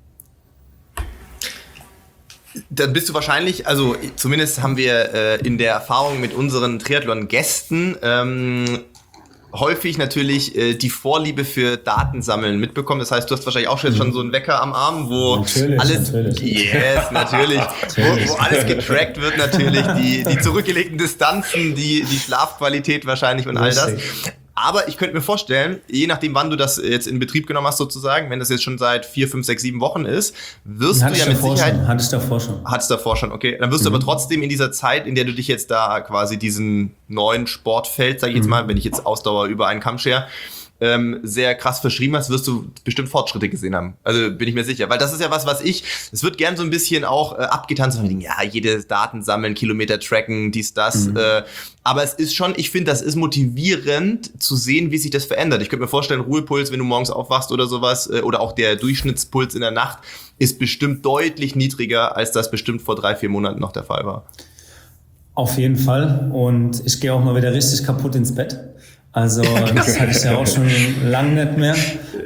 Speaker 2: Dann bist du wahrscheinlich, also zumindest haben wir in der Erfahrung mit unseren Triathlon-Gästen häufig natürlich die Vorliebe für Datensammeln mitbekommen. Das heißt, du hast wahrscheinlich auch schon so einen Wecker am Arm, wo wo alles getrackt wird natürlich, die zurückgelegten Distanzen, die Schlafqualität wahrscheinlich und all das. Aber ich könnte mir vorstellen, je nachdem, wann du das jetzt in Betrieb genommen hast sozusagen, wenn das jetzt schon seit 4, 5, 6, 7 Wochen ist, wirst du ja mit Sicherheit... Hattest du davor schon, okay. Dann wirst du aber trotzdem in dieser Zeit, in der du dich jetzt da quasi diesen neuen Sportfeld, sag ich jetzt mal, wenn ich jetzt Ausdauer über einen Kamm schere, sehr krass verschrieben hast, wirst du bestimmt Fortschritte gesehen haben. Also bin ich mir sicher. Weil das ist ja was es wird gern so ein bisschen auch abgetanzt. Ja, jede Daten sammeln, Kilometer tracken, dies, das. Aber es ist schon, ich finde, das ist motivierend zu sehen, wie sich das verändert. Ich könnte mir vorstellen, Ruhepuls, wenn du morgens aufwachst oder sowas, oder auch der Durchschnittspuls in der Nacht, ist bestimmt deutlich niedriger, als das bestimmt vor 3, 4 Monaten noch der Fall war.
Speaker 3: Auf jeden Fall. Und ich gehe auch mal wieder richtig kaputt ins Bett. Also das hatte ich ja auch schon lange nicht mehr.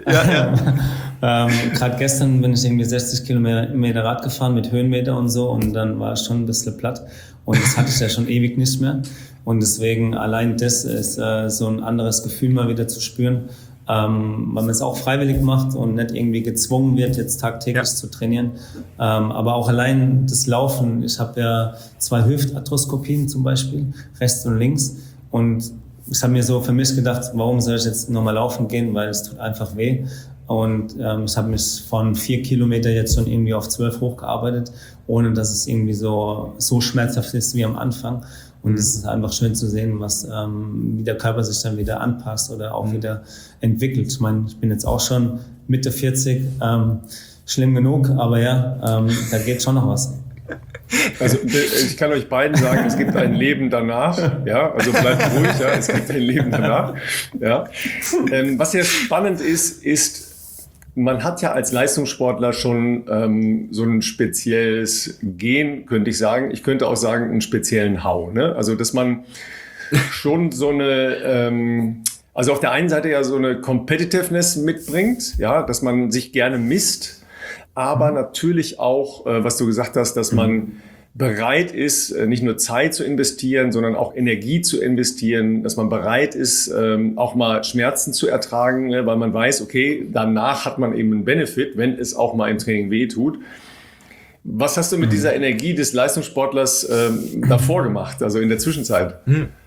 Speaker 3: Gerade gestern bin ich irgendwie 60 Kilometer Rad gefahren mit Höhenmeter und so, und dann war ich schon ein bisschen platt, und das hatte ich ja schon ewig nicht mehr. Und deswegen allein das ist so ein anderes Gefühl mal wieder zu spüren, weil man es auch freiwillig macht und nicht irgendwie gezwungen wird, jetzt tagtäglich zu trainieren. Aber auch allein das Laufen, ich habe ja 2 Hüftarthroskopien zum Beispiel, rechts und links, und ich habe mir so für mich gedacht, warum soll ich jetzt nochmal laufen gehen, weil es tut einfach weh. Und ich habe mich von 4 Kilometer jetzt schon irgendwie auf 12 hochgearbeitet, ohne dass es irgendwie so schmerzhaft ist wie am Anfang. Und es ist einfach schön zu sehen, wie der Körper sich dann wieder anpasst oder auch wieder entwickelt. Ich meine, ich bin jetzt auch schon Mitte 40. schlimm genug, aber ja, da geht schon noch was.
Speaker 1: Also ich kann euch beiden sagen, es gibt ein Leben danach, ja, also bleibt ruhig, ja, es gibt ein Leben danach, ja. Was ja spannend ist, man hat ja als Leistungssportler schon so ein spezielles Gen, könnte ich sagen. Ich könnte auch sagen, einen speziellen Hau, ne? Also dass man schon so eine, also auf der einen Seite ja so eine Competitiveness mitbringt, ja, dass man sich gerne misst, aber natürlich auch, was du gesagt hast, dass man bereit ist, nicht nur Zeit zu investieren, sondern auch Energie zu investieren, dass man bereit ist, auch mal Schmerzen zu ertragen, ne, weil man weiß, okay, danach hat man eben einen Benefit, wenn es auch mal im Training wehtut. Was hast du mit dieser Energie des Leistungssportlers davor gemacht, also in der Zwischenzeit?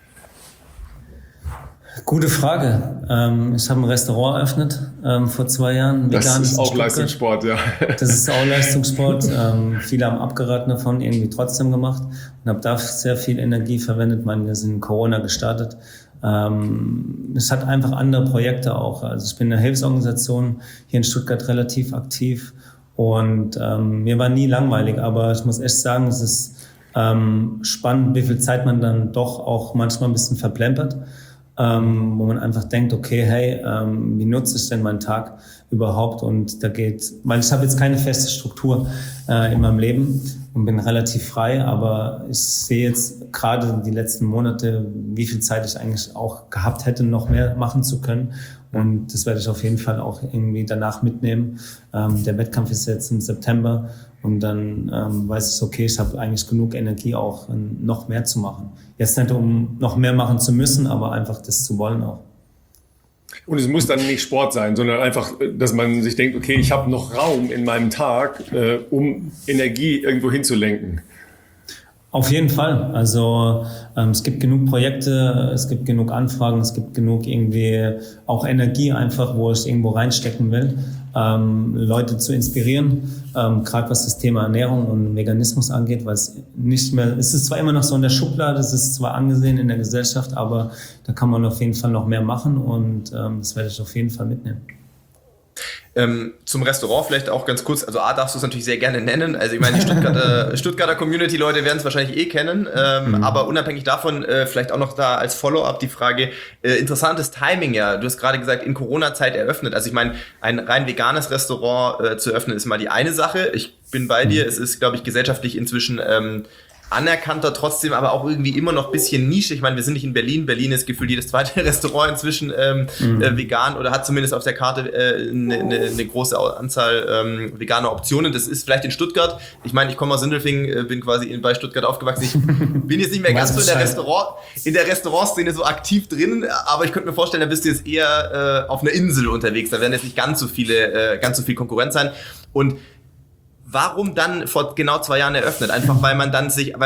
Speaker 3: Gute Frage. Ich habe ein Restaurant eröffnet vor 2 Jahren.
Speaker 1: Das ist auch Leistungssport, ja.
Speaker 3: Das ist auch Leistungssport. Viele haben abgeraten davon, irgendwie trotzdem gemacht und habe da sehr viel Energie verwendet. Ich meine, wir sind in Corona gestartet. Es hat einfach andere Projekte auch. Also ich bin in einer Hilfsorganisation hier in Stuttgart relativ aktiv und mir war nie langweilig, aber ich muss echt sagen, es ist spannend, wie viel Zeit man dann doch auch manchmal ein bisschen verplempert. Wo man einfach denkt, okay, hey, wie nutze ich denn meinen Tag überhaupt? Und da geht, weil ich habe jetzt keine feste Struktur in meinem Leben und bin relativ frei, aber ich sehe jetzt gerade die letzten Monate, wie viel Zeit ich eigentlich auch gehabt hätte, noch mehr machen zu können. Und das werde ich auf jeden Fall auch irgendwie danach mitnehmen. Der Wettkampf ist jetzt im September und dann weiß ich, okay, ich habe eigentlich genug Energie auch noch mehr zu machen. Jetzt nicht, um noch mehr machen zu müssen, aber einfach das zu wollen auch.
Speaker 1: Und es muss dann nicht Sport sein, sondern einfach, dass man sich denkt, okay, ich habe noch Raum in meinem Tag, um Energie irgendwo hinzulenken.
Speaker 3: Auf jeden Fall. Also es gibt genug Projekte, es gibt genug Anfragen, es gibt genug irgendwie auch Energie einfach, wo ich irgendwo reinstecken will, Leute zu inspirieren, gerade was das Thema Ernährung und Veganismus angeht, weil es nicht mehr, es ist zwar immer noch so in der Schublade, es ist zwar angesehen in der Gesellschaft, aber da kann man auf jeden Fall noch mehr machen und das werde ich auf jeden Fall mitnehmen.
Speaker 2: Zum Restaurant vielleicht auch ganz kurz, also A, darfst du es natürlich sehr gerne nennen, also ich meine, die Stuttgarter Community-Leute werden es wahrscheinlich kennen, aber unabhängig davon vielleicht auch noch da als Follow-up die Frage, interessantes Timing, ja, du hast gerade gesagt, in Corona-Zeit eröffnet, also ich meine, ein rein veganes Restaurant zu öffnen ist mal die eine Sache, ich bin bei dir, es ist, glaube ich, gesellschaftlich inzwischen anerkannter, trotzdem aber auch irgendwie immer noch ein bisschen Nische. Ich meine, wir sind nicht in Berlin. Berlin ist gefühlt jedes zweite Restaurant inzwischen vegan oder hat zumindest auf der Karte eine große Anzahl veganer Optionen. Das ist vielleicht in Stuttgart. Ich meine, ich komme aus Sindelfingen, bin quasi bei Stuttgart aufgewachsen. Ich bin jetzt nicht mehr ganz so in der Restaurantszene so aktiv drin, aber ich könnte mir vorstellen, da bist du jetzt eher auf einer Insel unterwegs. Da werden jetzt nicht ganz so viel Konkurrenz sein. Und warum dann vor genau 2 Jahren eröffnet? Einfach weil man dann,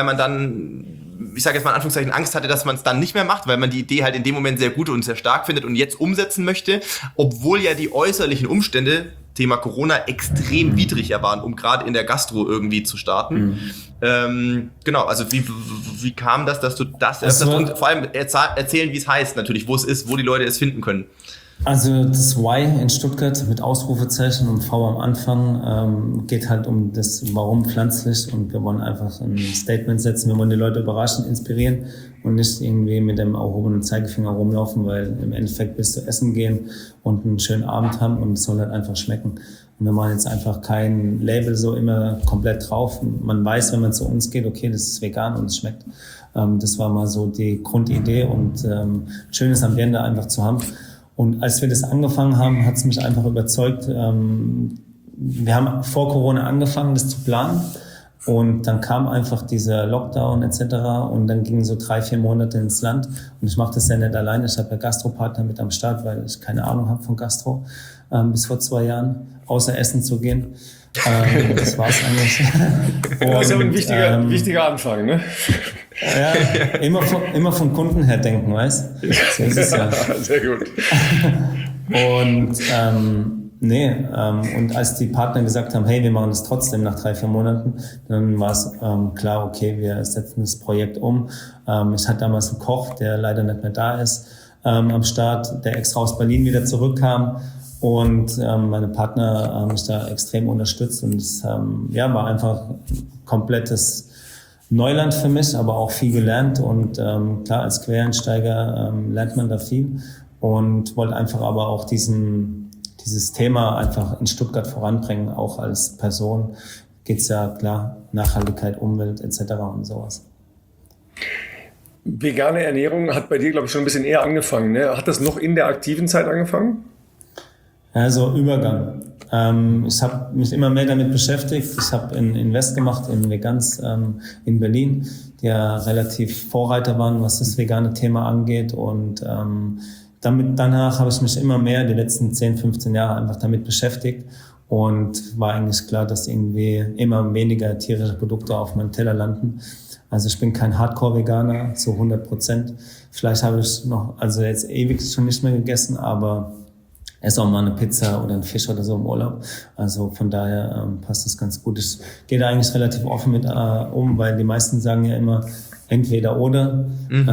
Speaker 2: ich sage jetzt mal in Anführungszeichen, Angst hatte, dass man es dann nicht mehr macht, weil man die Idee halt in dem Moment sehr gut und sehr stark findet und jetzt umsetzen möchte, obwohl ja die äußerlichen Umstände, Thema Corona, extrem widriger waren, um gerade in der Gastro irgendwie zu starten. Genau, also wie kam das, dass du das eröffnet und vor allem erzählen, wie es heißt natürlich, wo es ist, wo die Leute es finden können.
Speaker 3: Also das Why in Stuttgart mit Ausrufezeichen und V am Anfang geht halt um das Warum pflanzlich und wir wollen einfach ein Statement setzen, wir wollen die Leute überraschen, inspirieren und nicht irgendwie mit dem erhobenen Zeigefinger rumlaufen, weil im Endeffekt willst du essen gehen und einen schönen Abend haben und es soll halt einfach schmecken. Und wir machen jetzt einfach kein Label so immer komplett drauf. Man weiß, wenn man zu uns geht, okay, das ist vegan und es schmeckt. Das war mal so die Grundidee und schönes Ambiente einfach zu haben. Und als wir das angefangen haben, hat es mich einfach überzeugt. Wir haben vor Corona angefangen, das zu planen. Und dann kam einfach dieser Lockdown etc. Und dann gingen so 3-4 Monate ins Land. Und ich mache das ja nicht alleine. Ich habe ja Gastropartner mit am Start, weil ich keine Ahnung habe von Gastro bis vor 2 Jahren, außer essen zu gehen. Das war's eigentlich. Und,
Speaker 1: das ist aber ein wichtiger Anfang, ne?
Speaker 3: Ja, immer vom Kunden her denken, weißt du? So ist es ja.
Speaker 1: Sehr gut.
Speaker 3: Und und als die Partner gesagt haben, hey, wir machen das trotzdem nach 3-4 Monaten, dann war es klar, okay, wir setzen das Projekt um. Ich hatte damals einen Koch, der leider nicht mehr da ist, am Start, der extra aus Berlin wieder zurückkam. Und meine Partner haben mich da extrem unterstützt und es war einfach komplettes Neuland für mich, aber auch viel gelernt und klar, als Quereinsteiger lernt man da viel und wollte einfach aber auch dieses Thema einfach in Stuttgart voranbringen, auch als Person geht's ja klar, Nachhaltigkeit, Umwelt etc. und sowas.
Speaker 1: Vegane Ernährung hat bei dir, glaube ich, schon ein bisschen eher angefangen, ne? Hat das noch in der aktiven Zeit angefangen?
Speaker 3: Also Übergang. Ich habe mich immer mehr damit beschäftigt. Ich habe ein Invest gemacht in Vegans in Berlin, die ja relativ Vorreiter waren, was das vegane Thema angeht. Und danach habe ich mich immer mehr die letzten 10, 15 Jahre einfach damit beschäftigt. Und war eigentlich klar, dass irgendwie immer weniger tierische Produkte auf meinem Teller landen. Also ich bin kein Hardcore-Veganer, zu 100%. Vielleicht habe ich noch, also jetzt ewig schon nicht mehr gegessen, aber esse auch mal eine Pizza oder einen Fisch oder so im Urlaub. Also von daher passt das ganz gut. Ich gehe da eigentlich relativ offen mit weil die meisten sagen ja immer entweder oder.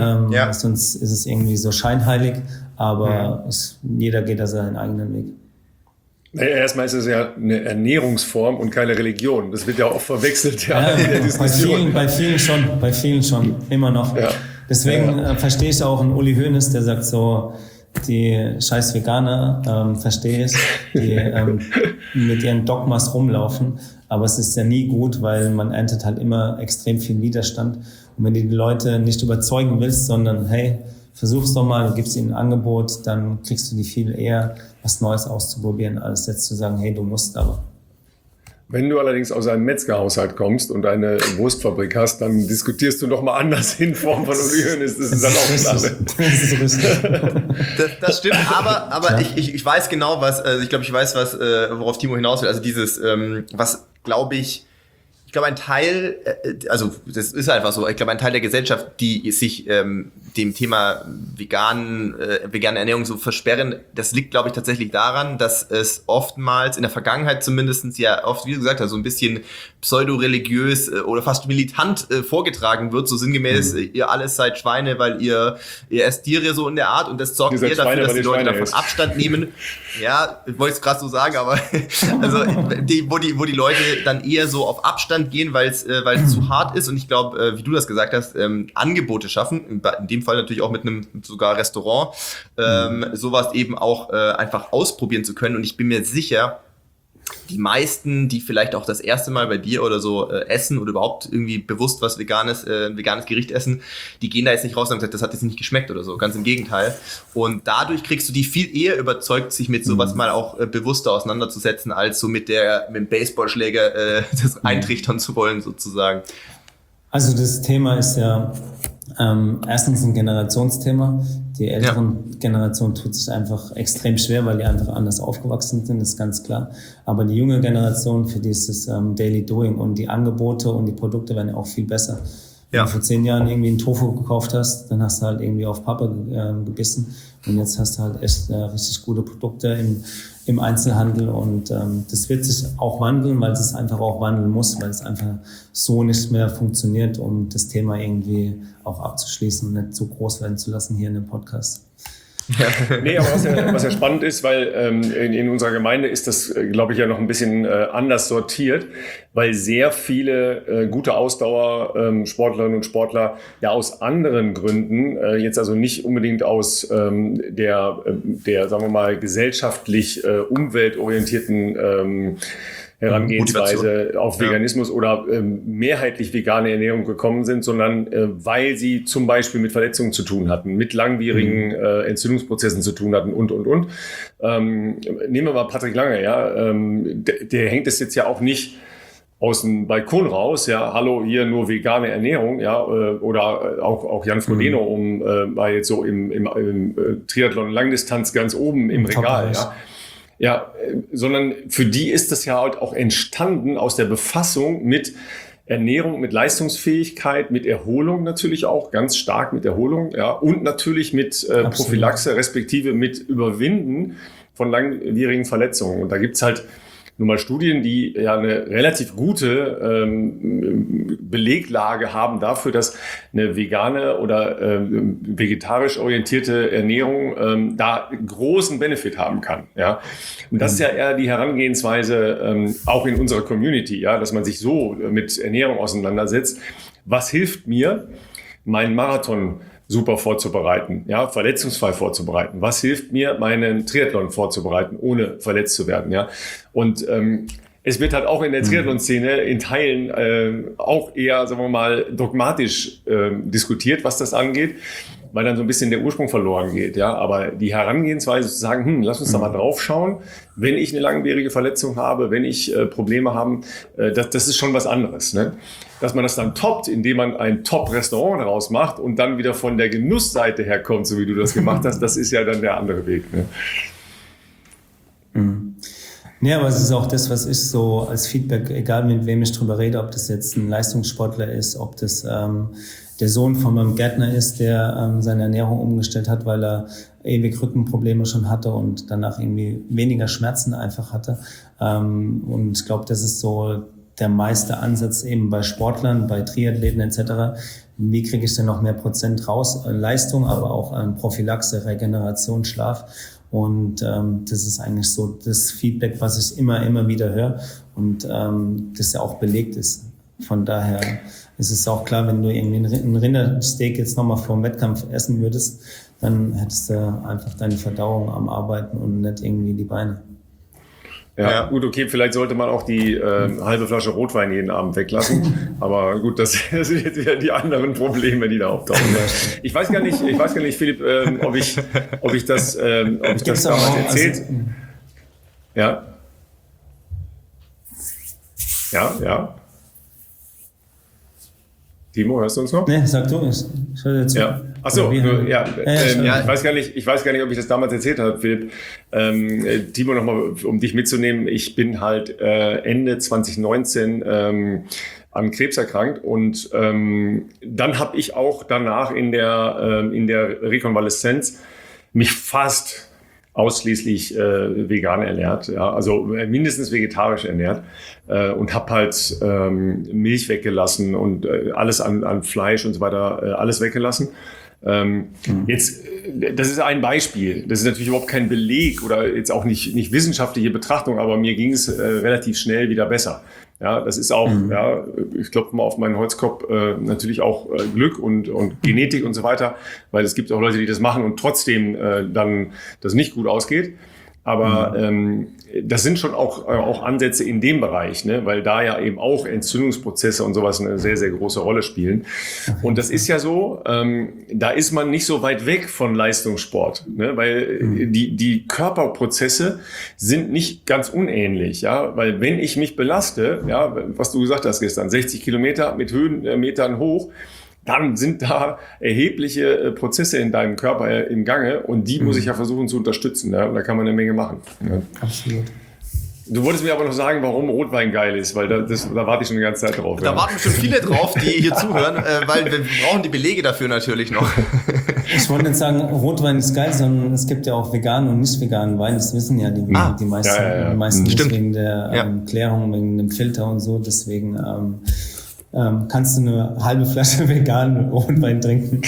Speaker 3: Sonst ist es irgendwie so scheinheilig, aber jeder geht da seinen eigenen Weg.
Speaker 1: Naja, erstmal ist es ja eine Ernährungsform und keine Religion. Das wird ja auch verwechselt. Ja, in der Diskussion.
Speaker 3: Bei vielen schon, immer noch. Ja. Deswegen verstehe ich auch einen Uli Hoeneß, der sagt so, die scheiß Veganer, verstehe ich, die mit ihren Dogmas rumlaufen. Aber es ist ja nie gut, weil man erntet halt immer extrem viel Widerstand. Und wenn du die Leute nicht überzeugen willst, sondern hey, versuch's doch mal, du gibst ihnen ein Angebot, dann kriegst du die viel eher, was Neues auszuprobieren, als jetzt zu sagen, hey, du musst aber.
Speaker 1: Wenn du allerdings aus einem Metzgerhaushalt kommst und eine Wurstfabrik hast, dann diskutierst du noch mal anders in Form von Uli Hoeneß. Das ist dann auch klar. Das ist
Speaker 2: richtig. Das stimmt, aber ich weiß genau, ich weiß, worauf Timo hinaus will. Also dieses, was glaube ich, ein Teil, also das ist einfach so, ich glaube, ein Teil der Gesellschaft, die sich dem Thema vegane Ernährung so versperren, das liegt, glaube ich, tatsächlich daran, dass es oftmals, in der Vergangenheit zumindest ja oft, wie du gesagt hast, so ein bisschen pseudo-religiös oder fast militant vorgetragen wird, so sinngemäß, ihr alles seid Schweine, weil ihr esst Tiere so in der Art und das sorgt eher dafür, dass die Leute davon Abstand nehmen. Ja, ich wollte es gerade so sagen, aber also wo die Leute dann eher so auf Abstand gehen, weil es zu hart ist und ich glaube, wie du das gesagt hast, Angebote schaffen, in dem Fall natürlich auch mit einem sogar Restaurant, sowas eben auch einfach ausprobieren zu können und ich bin mir sicher, die meisten, die vielleicht auch das erste Mal bei dir oder so essen oder überhaupt irgendwie bewusst ein veganes Gericht essen, die gehen da jetzt nicht raus und haben gesagt, das hat jetzt nicht geschmeckt oder so, ganz im Gegenteil. Und dadurch kriegst du die viel eher überzeugt, sich mit sowas mal auch bewusster auseinanderzusetzen, als so mit dem Baseballschläger das eintrichtern zu wollen sozusagen.
Speaker 3: Also das Thema ist ja erstens ein Generationsthema. Die älteren Generationen tut sich einfach extrem schwer, weil die einfach anders aufgewachsen sind, ist ganz klar. Aber die junge Generation, für die ist es Daily Doing und die Angebote und die Produkte werden ja auch viel besser. Wenn du vor 10 Jahren irgendwie einen Tofu gekauft hast, dann hast du halt irgendwie auf Pappe gebissen und jetzt hast du halt echt richtig gute Produkte im Einzelhandel und das wird sich auch wandeln, weil es einfach auch wandeln muss, weil es einfach so nicht mehr funktioniert, um das Thema irgendwie auch abzuschließen und nicht zu groß werden zu lassen hier in dem Podcast.
Speaker 1: Nee, aber was ja spannend ist, weil in unserer Gemeinde ist das, glaube ich, ja noch ein bisschen anders sortiert, weil sehr viele gute Ausdauersportlerinnen und Sportler ja aus anderen Gründen, jetzt also nicht unbedingt aus der, sagen wir mal, gesellschaftlich umweltorientierten Herangehensweise auf Veganismus oder mehrheitlich vegane Ernährung gekommen sind, sondern weil sie zum Beispiel mit Verletzungen zu tun hatten, mit langwierigen Entzündungsprozessen zu tun hatten und. Nehmen wir mal Patrick Lange, ja, der hängt es jetzt ja auch nicht aus dem Balkon raus, ja, hallo, hier nur vegane Ernährung, ja, oder auch Jan Frodeno war jetzt so im Triathlon Langdistanz ganz oben im Regal, ja. Ja, sondern für die ist das ja halt auch entstanden aus der Befassung mit Ernährung, mit Leistungsfähigkeit, mit Erholung natürlich auch, ganz stark mit Erholung, ja, und natürlich mit Prophylaxe, respektive mit Überwinden von langwierigen Verletzungen. Und da gibt's halt nun mal Studien, die ja eine relativ gute Beleglage haben dafür, dass eine vegane oder vegetarisch orientierte Ernährung da großen Benefit haben kann. Ja? Und das ist ja eher die Herangehensweise auch in unserer Community, ja, dass man sich so mit Ernährung auseinandersetzt. Was hilft mir, meinen Marathon super vorzubereiten, ja, verletzungsfrei vorzubereiten? Was hilft mir, meinen Triathlon vorzubereiten, ohne verletzt zu werden, ja? Und es wird halt auch in der Triathlon-Szene in Teilen auch eher, sagen wir mal, dogmatisch diskutiert, was das angeht, weil dann so ein bisschen der Ursprung verloren geht, ja. Aber die Herangehensweise zu sagen, lass uns da mal drauf schauen, wenn ich eine langwierige Verletzung habe, wenn ich Probleme habe, das ist schon was anderes, ne? Dass man das dann toppt, indem man ein Top-Restaurant daraus macht und dann wieder von der Genussseite herkommt, so wie du das gemacht hast, das ist ja dann der andere Weg, ne?
Speaker 3: Ja, aber es ist auch das, was ich so als Feedback, egal mit wem ich drüber rede, ob das jetzt ein Leistungssportler ist, ob das der Sohn von meinem Gärtner ist, der seine Ernährung umgestellt hat, weil er ewig Rückenprobleme schon hatte und danach irgendwie weniger Schmerzen einfach hatte. Und ich glaube, das ist so der meiste Ansatz eben bei Sportlern, bei Triathleten etc. Wie kriege ich denn noch mehr Prozent raus? Leistung, aber auch Prophylaxe, Regeneration, Schlaf. Und das ist eigentlich so das Feedback, was ich immer wieder höre und das ja auch belegt ist. Von daher ist es auch klar, wenn du irgendwie einen Rindersteak jetzt nochmal vor dem Wettkampf essen würdest, dann hättest du einfach deine Verdauung am Arbeiten und nicht irgendwie die Beine.
Speaker 1: Ja, gut, okay, vielleicht sollte man auch die halbe Flasche Rotwein jeden Abend weglassen. Aber gut, das sind jetzt wieder die anderen Probleme, die da auftauchen. Ich weiß gar nicht, Philipp, ob ich das damals erzählt. Ja. Ja. Timo, hörst du uns noch?
Speaker 3: Nee, sag du es. Ich höre jetzt.
Speaker 1: Ja. Achso, ich weiß gar nicht, ob ich das damals erzählt habe, Philipp. Timo, nochmal, um dich mitzunehmen. Ich bin halt Ende 2019 an Krebs erkrankt und dann habe ich auch danach in der Rekonvaleszenz mich fast ausschließlich vegan ernährt, ja, also mindestens vegetarisch ernährt und habe halt Milch weggelassen und alles an Fleisch und so weiter, alles weggelassen. Jetzt, das ist ein Beispiel. Das ist natürlich überhaupt kein Beleg oder jetzt auch nicht wissenschaftliche Betrachtung, aber mir ging es relativ schnell wieder besser. Ja, das ist auch, ja, ich klopfe mal auf meinen Holzkopf, natürlich auch Glück und Genetik und so weiter, weil es gibt auch Leute, die das machen und trotzdem dann das nicht gut ausgeht. Aber das sind schon auch Ansätze in dem Bereich, ne? Weil da ja eben auch Entzündungsprozesse und sowas eine sehr, sehr große Rolle spielen. Und das ist ja so, da ist man nicht so weit weg von Leistungssport, ne? Weil die Körperprozesse sind nicht ganz unähnlich, ja, weil wenn ich mich belaste, ja, was du gesagt hast gestern, 60 Kilometer mit Höhenmetern hoch, dann sind da erhebliche Prozesse in deinem Körper im Gange und die muss ich ja versuchen zu unterstützen. Ja? Und da kann man eine Menge machen. Ja.
Speaker 3: Absolut.
Speaker 1: Du wolltest mir aber noch sagen, warum Rotwein geil ist, weil da warte ich schon die ganze Zeit drauf.
Speaker 2: Da warten schon viele drauf, die hier zuhören, weil wir brauchen die Belege dafür natürlich noch.
Speaker 3: Ich wollte nicht sagen, Rotwein ist geil, sondern es gibt ja auch veganen und nicht veganen Wein. Das wissen ja die meisten, die meisten nicht wegen der Klärung, wegen dem Filter und so. Deswegen kannst du eine halbe Flasche veganen Rotwein trinken.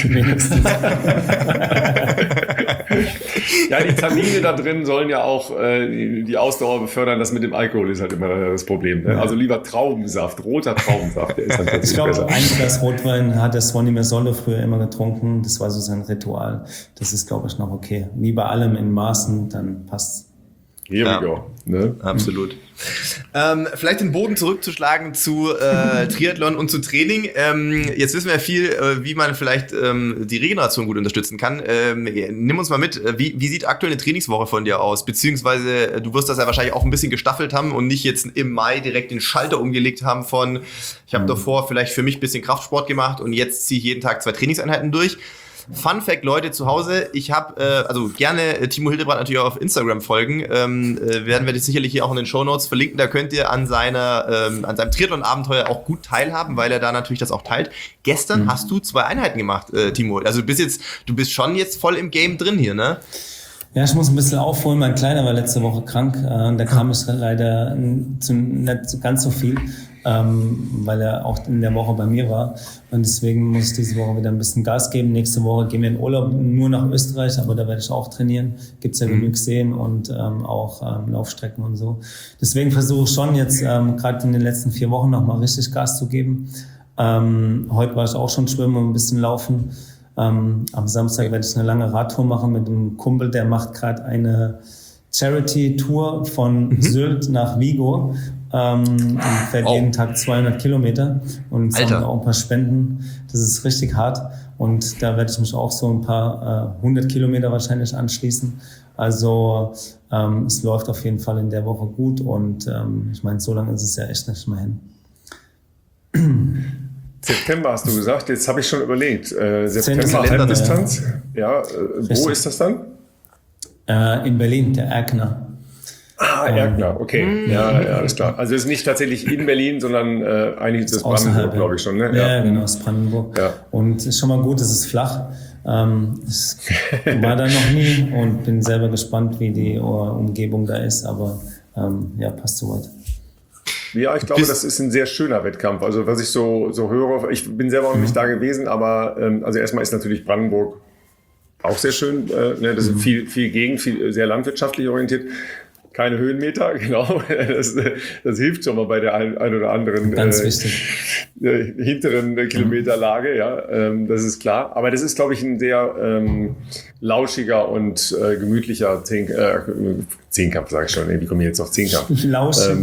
Speaker 1: Ja, die Tannine da drin sollen ja auch die Ausdauer befördern. Das mit dem Alkohol ist halt immer das Problem. Ne? Also lieber Traubensaft, roter Traubensaft. Der ist halt
Speaker 3: ich glaube, ein Glas Rotwein hat der Swanimir Sollo früher immer getrunken. Das war so sein Ritual. Das ist, glaube ich, noch okay. Wie bei allem in Maßen, dann passt's.
Speaker 1: Here we go. Ne?
Speaker 2: Absolut. Vielleicht den Bogen zurückzuschlagen zu Triathlon und zu Training. Jetzt wissen wir ja viel, wie man vielleicht die Regeneration gut unterstützen kann. Nimm uns mal mit, wie sieht aktuell eine Trainingswoche von dir aus? Beziehungsweise du wirst das ja wahrscheinlich auch ein bisschen gestaffelt haben und nicht jetzt im Mai direkt den Schalter umgelegt haben von, ich habe davor vielleicht für mich ein bisschen Kraftsport gemacht und jetzt ziehe ich jeden Tag 2 Trainingseinheiten durch. Fun Fact, Leute zu Hause, ich habe, also gerne Timo Hildebrand natürlich auch auf Instagram folgen, werden wir das sicherlich hier auch in den Shownotes verlinken, da könnt ihr an seinem Triathlon-Abenteuer auch gut teilhaben, weil er da natürlich das auch teilt. Gestern hast du 2 Einheiten gemacht, Timo, also du bist schon jetzt voll im Game drin hier, ne?
Speaker 3: Ja, ich muss ein bisschen aufholen. Mein Kleiner war letzte Woche krank. Da kam es leider nicht ganz so viel, weil er auch in der Woche bei mir war. Und deswegen muss ich diese Woche wieder ein bisschen Gas geben. Nächste Woche gehen wir in Urlaub nur nach Österreich, aber da werde ich auch trainieren. Gibt's ja genug Seen und auch Laufstrecken und so. Deswegen versuche ich schon jetzt gerade in den letzten 4 Wochen nochmal richtig Gas zu geben. Heute war ich auch schon schwimmen und ein bisschen laufen. Am Samstag werde ich eine lange Radtour machen mit einem Kumpel, der macht gerade eine Charity-Tour von Sylt nach Vigo und fährt jeden Tag 200 Kilometer und sammelt auch ein paar Spenden. Das ist richtig hart und da werde ich mich auch so ein paar 100 Kilometer wahrscheinlich anschließen. Also es läuft auf jeden Fall in der Woche gut und ich meine, so lange ist es ja echt nicht mehr hin.
Speaker 1: September hast du gesagt, jetzt habe ich schon überlegt. September Halbdistanz. Ja, wo ist das dann?
Speaker 3: In Berlin, der Erkner.
Speaker 1: Erkner, okay. Ja, alles klar. Also es ist nicht tatsächlich in Berlin, sondern eigentlich das Brandenburg, glaube ich schon. Ne?
Speaker 3: Ja, genau, das Brandenburg. Ja. Und es ist schon mal gut, es ist flach. Ich war da noch nie und bin selber gespannt, wie die Umgebung da ist, aber passt soweit.
Speaker 1: Ja, ich glaube, das ist ein sehr schöner Wettkampf. Also was ich so höre, ich bin selber noch nicht da gewesen, aber also erstmal ist natürlich Brandenburg auch sehr schön. Das ist viel Gegend, sehr landwirtschaftlich orientiert. Keine Höhenmeter, genau. Das hilft schon mal bei der ein oder anderen hinteren Kilometerlage, ja, das ist klar. Aber das ist, glaube ich, ein sehr lauschiger und gemütlicher Zehnkampf, sage ich schon. Wie komme ich jetzt auf Zehnkampf?
Speaker 3: Lauschig.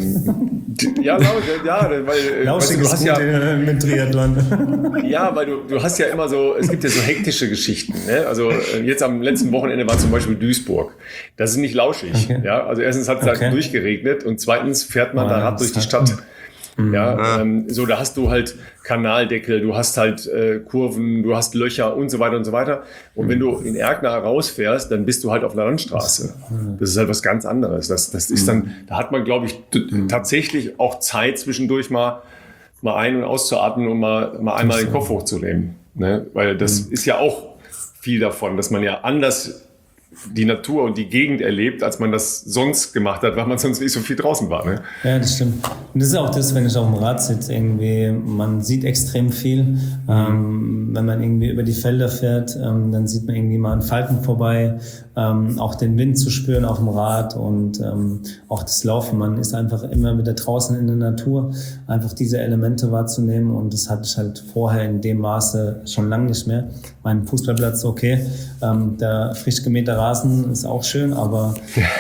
Speaker 1: Weil
Speaker 3: lauschig du hast mit Triathlon.
Speaker 1: Ja, weil du hast ja immer so, es gibt ja so hektische Geschichten. Ne? Also jetzt am letzten Wochenende war zum Beispiel Duisburg. Das ist nicht lauschig. Okay. Ja? Also erstens hat es halt durchgeregnet und zweitens fährt man da Rad durch die Stadt. Ja, da hast du halt Kanaldeckel, du hast halt Kurven, du hast Löcher und so weiter und so weiter. Und wenn du in Erkner rausfährst, dann bist du halt auf einer Landstraße. Das ist halt was ganz anderes. Das ist dann, da hat man, glaube ich, tatsächlich auch Zeit zwischendurch mal ein- und auszuatmen und mal einmal den Kopf hochzunehmen. Ne? Weil das ist ja auch viel davon, dass man ja anders die Natur und die Gegend erlebt, als man das sonst gemacht hat, weil man sonst nicht so viel draußen war. Ne?
Speaker 3: Ja, das stimmt. Und das ist auch das, wenn ich auf dem Rad sitze, irgendwie, man sieht extrem viel. Wenn man irgendwie über die Felder fährt, dann sieht man irgendwie mal einen Falken vorbei, auch den Wind zu spüren auf dem Rad und auch das Laufen. Man ist einfach immer wieder draußen in der Natur, einfach diese Elemente wahrzunehmen und das hatte ich halt vorher in dem Maße schon lange nicht mehr. Mein Fußballplatz, okay, der frisch gemähte Rasen ist auch schön, aber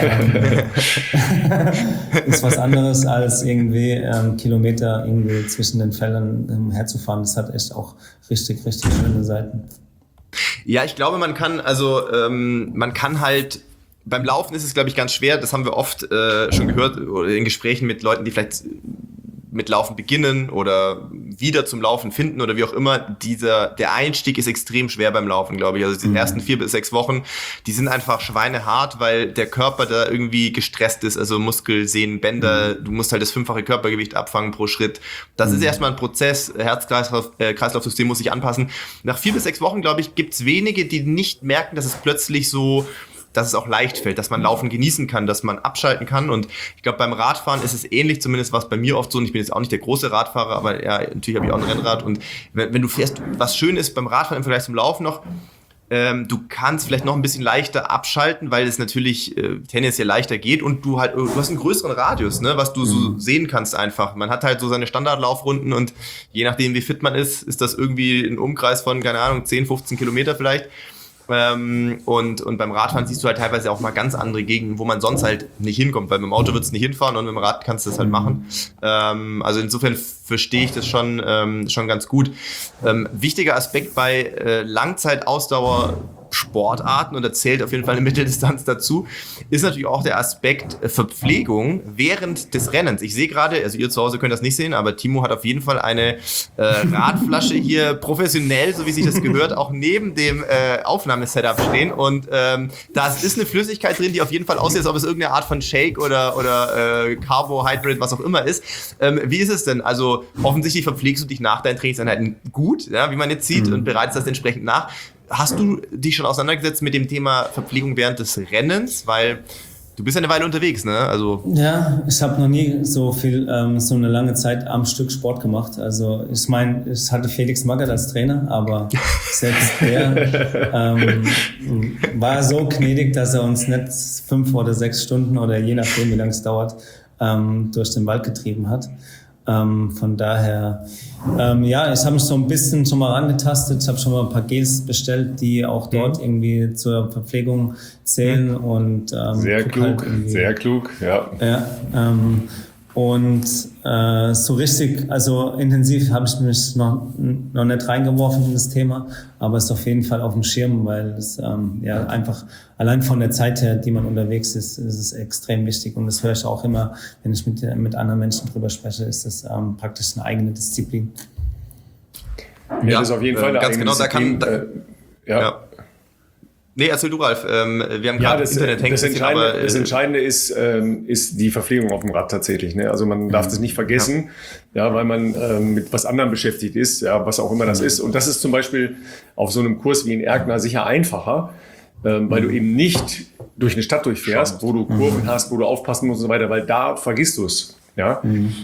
Speaker 3: ist was anderes als irgendwie Kilometer irgendwie zwischen den Feldern herzufahren. Das hat echt auch richtig, richtig schöne Seiten.
Speaker 2: Ja, ich glaube, man kann halt, beim Laufen ist es, glaube ich, ganz schwer, das haben wir oft schon gehört, oder in Gesprächen mit Leuten, die vielleicht mit Laufen beginnen oder wieder zum Laufen finden oder wie auch immer, der Einstieg ist extrem schwer beim Laufen, glaube ich. Also die ersten 4 bis 6 Wochen, die sind einfach schweinehart, weil der Körper da irgendwie gestresst ist, also Muskel, Sehnen, Bänder, du musst halt das 5-fache Körpergewicht abfangen pro Schritt. Das ist erstmal ein Prozess, Herz-Kreislauf-System muss sich anpassen. Nach 4 bis 6 Wochen, glaube ich, gibt's wenige, die nicht merken, dass es plötzlich so, dass es auch leicht fällt, dass man Laufen genießen kann, dass man abschalten kann. Und ich glaube, beim Radfahren ist es ähnlich, zumindest was bei mir oft so, und ich bin jetzt auch nicht der große Radfahrer, aber ja, natürlich habe ich auch ein Rennrad. Und wenn du fährst, was schön ist beim Radfahren im Vergleich zum Laufen noch, du kannst vielleicht noch ein bisschen leichter abschalten, weil es natürlich tendenziell leichter geht und du hast einen größeren Radius, ne, was du so sehen kannst einfach. Man hat halt so seine Standardlaufrunden und je nachdem, wie fit man ist das irgendwie ein Umkreis von, keine Ahnung, 10, 15 Kilometer vielleicht. Und beim Radfahren siehst du halt teilweise auch mal ganz andere Gegenden, wo man sonst halt nicht hinkommt, weil mit dem Auto würdest du nicht hinfahren und mit dem Rad kannst du das halt machen. Also insofern verstehe ich das schon ganz gut. Wichtiger Aspekt bei Langzeitausdauer Sportarten, und da zählt auf jeden Fall eine Mitteldistanz dazu, ist natürlich auch der Aspekt Verpflegung während des Rennens. Ich sehe gerade, also ihr zu Hause könnt das nicht sehen, aber Timo hat auf jeden Fall eine Radflasche hier professionell, so wie sich das gehört, auch neben dem Aufnahmesetup stehen, und da ist eine Flüssigkeit drin, die auf jeden Fall aussieht, als ob es irgendeine Art von Shake oder Carbohydrate, was auch immer ist. Wie ist es denn? Also offensichtlich verpflegst du dich nach deinen Trainingseinheiten gut, ja, wie man jetzt sieht, und bereitest das entsprechend nach. hast du dich schon auseinandergesetzt mit dem Thema Verpflegung während des Rennens? Weil du bist ja eine Weile unterwegs, ne? Also
Speaker 3: ja, ich habe noch nie so viel, so eine lange Zeit am Stück Sport gemacht. Also ich meine, ich hatte Felix Magath als Trainer, aber selbst der war so gnädig, dass er uns nicht 5 oder 6 Stunden oder je nachdem, wie lange es dauert, durch den Wald getrieben hat. Von daher, ja, ich habe mich so ein bisschen schon mal angetastet. Ich habe schon mal ein paar Gels bestellt, die auch dort irgendwie zur Verpflegung zählen. Und,
Speaker 1: sehr klug, halt sehr klug, ja.
Speaker 3: Ja, und so richtig, also intensiv habe ich mich noch nicht reingeworfen in das Thema, aber es ist auf jeden Fall auf dem Schirm, weil es ja einfach allein von der Zeit her, die man unterwegs ist es extrem wichtig, und das höre ich auch immer, wenn ich mit anderen Menschen drüber spreche, ist das praktisch eine eigene Disziplin.
Speaker 1: Ja, das ist auf jeden Fall eine
Speaker 2: ganz
Speaker 1: eigene
Speaker 2: genau,
Speaker 1: Disziplin. Ja.
Speaker 2: Nee, erzähl du, Ralf. Wir haben gerade Internet hängen.
Speaker 1: Das Entscheidende ist die Verpflegung auf dem Rad tatsächlich. Ne? Also man darf das nicht vergessen, ja, weil man mit was anderem beschäftigt ist, ja, was auch immer das ist. Und das ist zum Beispiel auf so einem Kurs wie in Erkner sicher einfacher, weil du eben nicht durch eine Stadt durchfährst, wo du Kurven hast, wo du aufpassen musst und so weiter, weil da vergisst du es. Ja?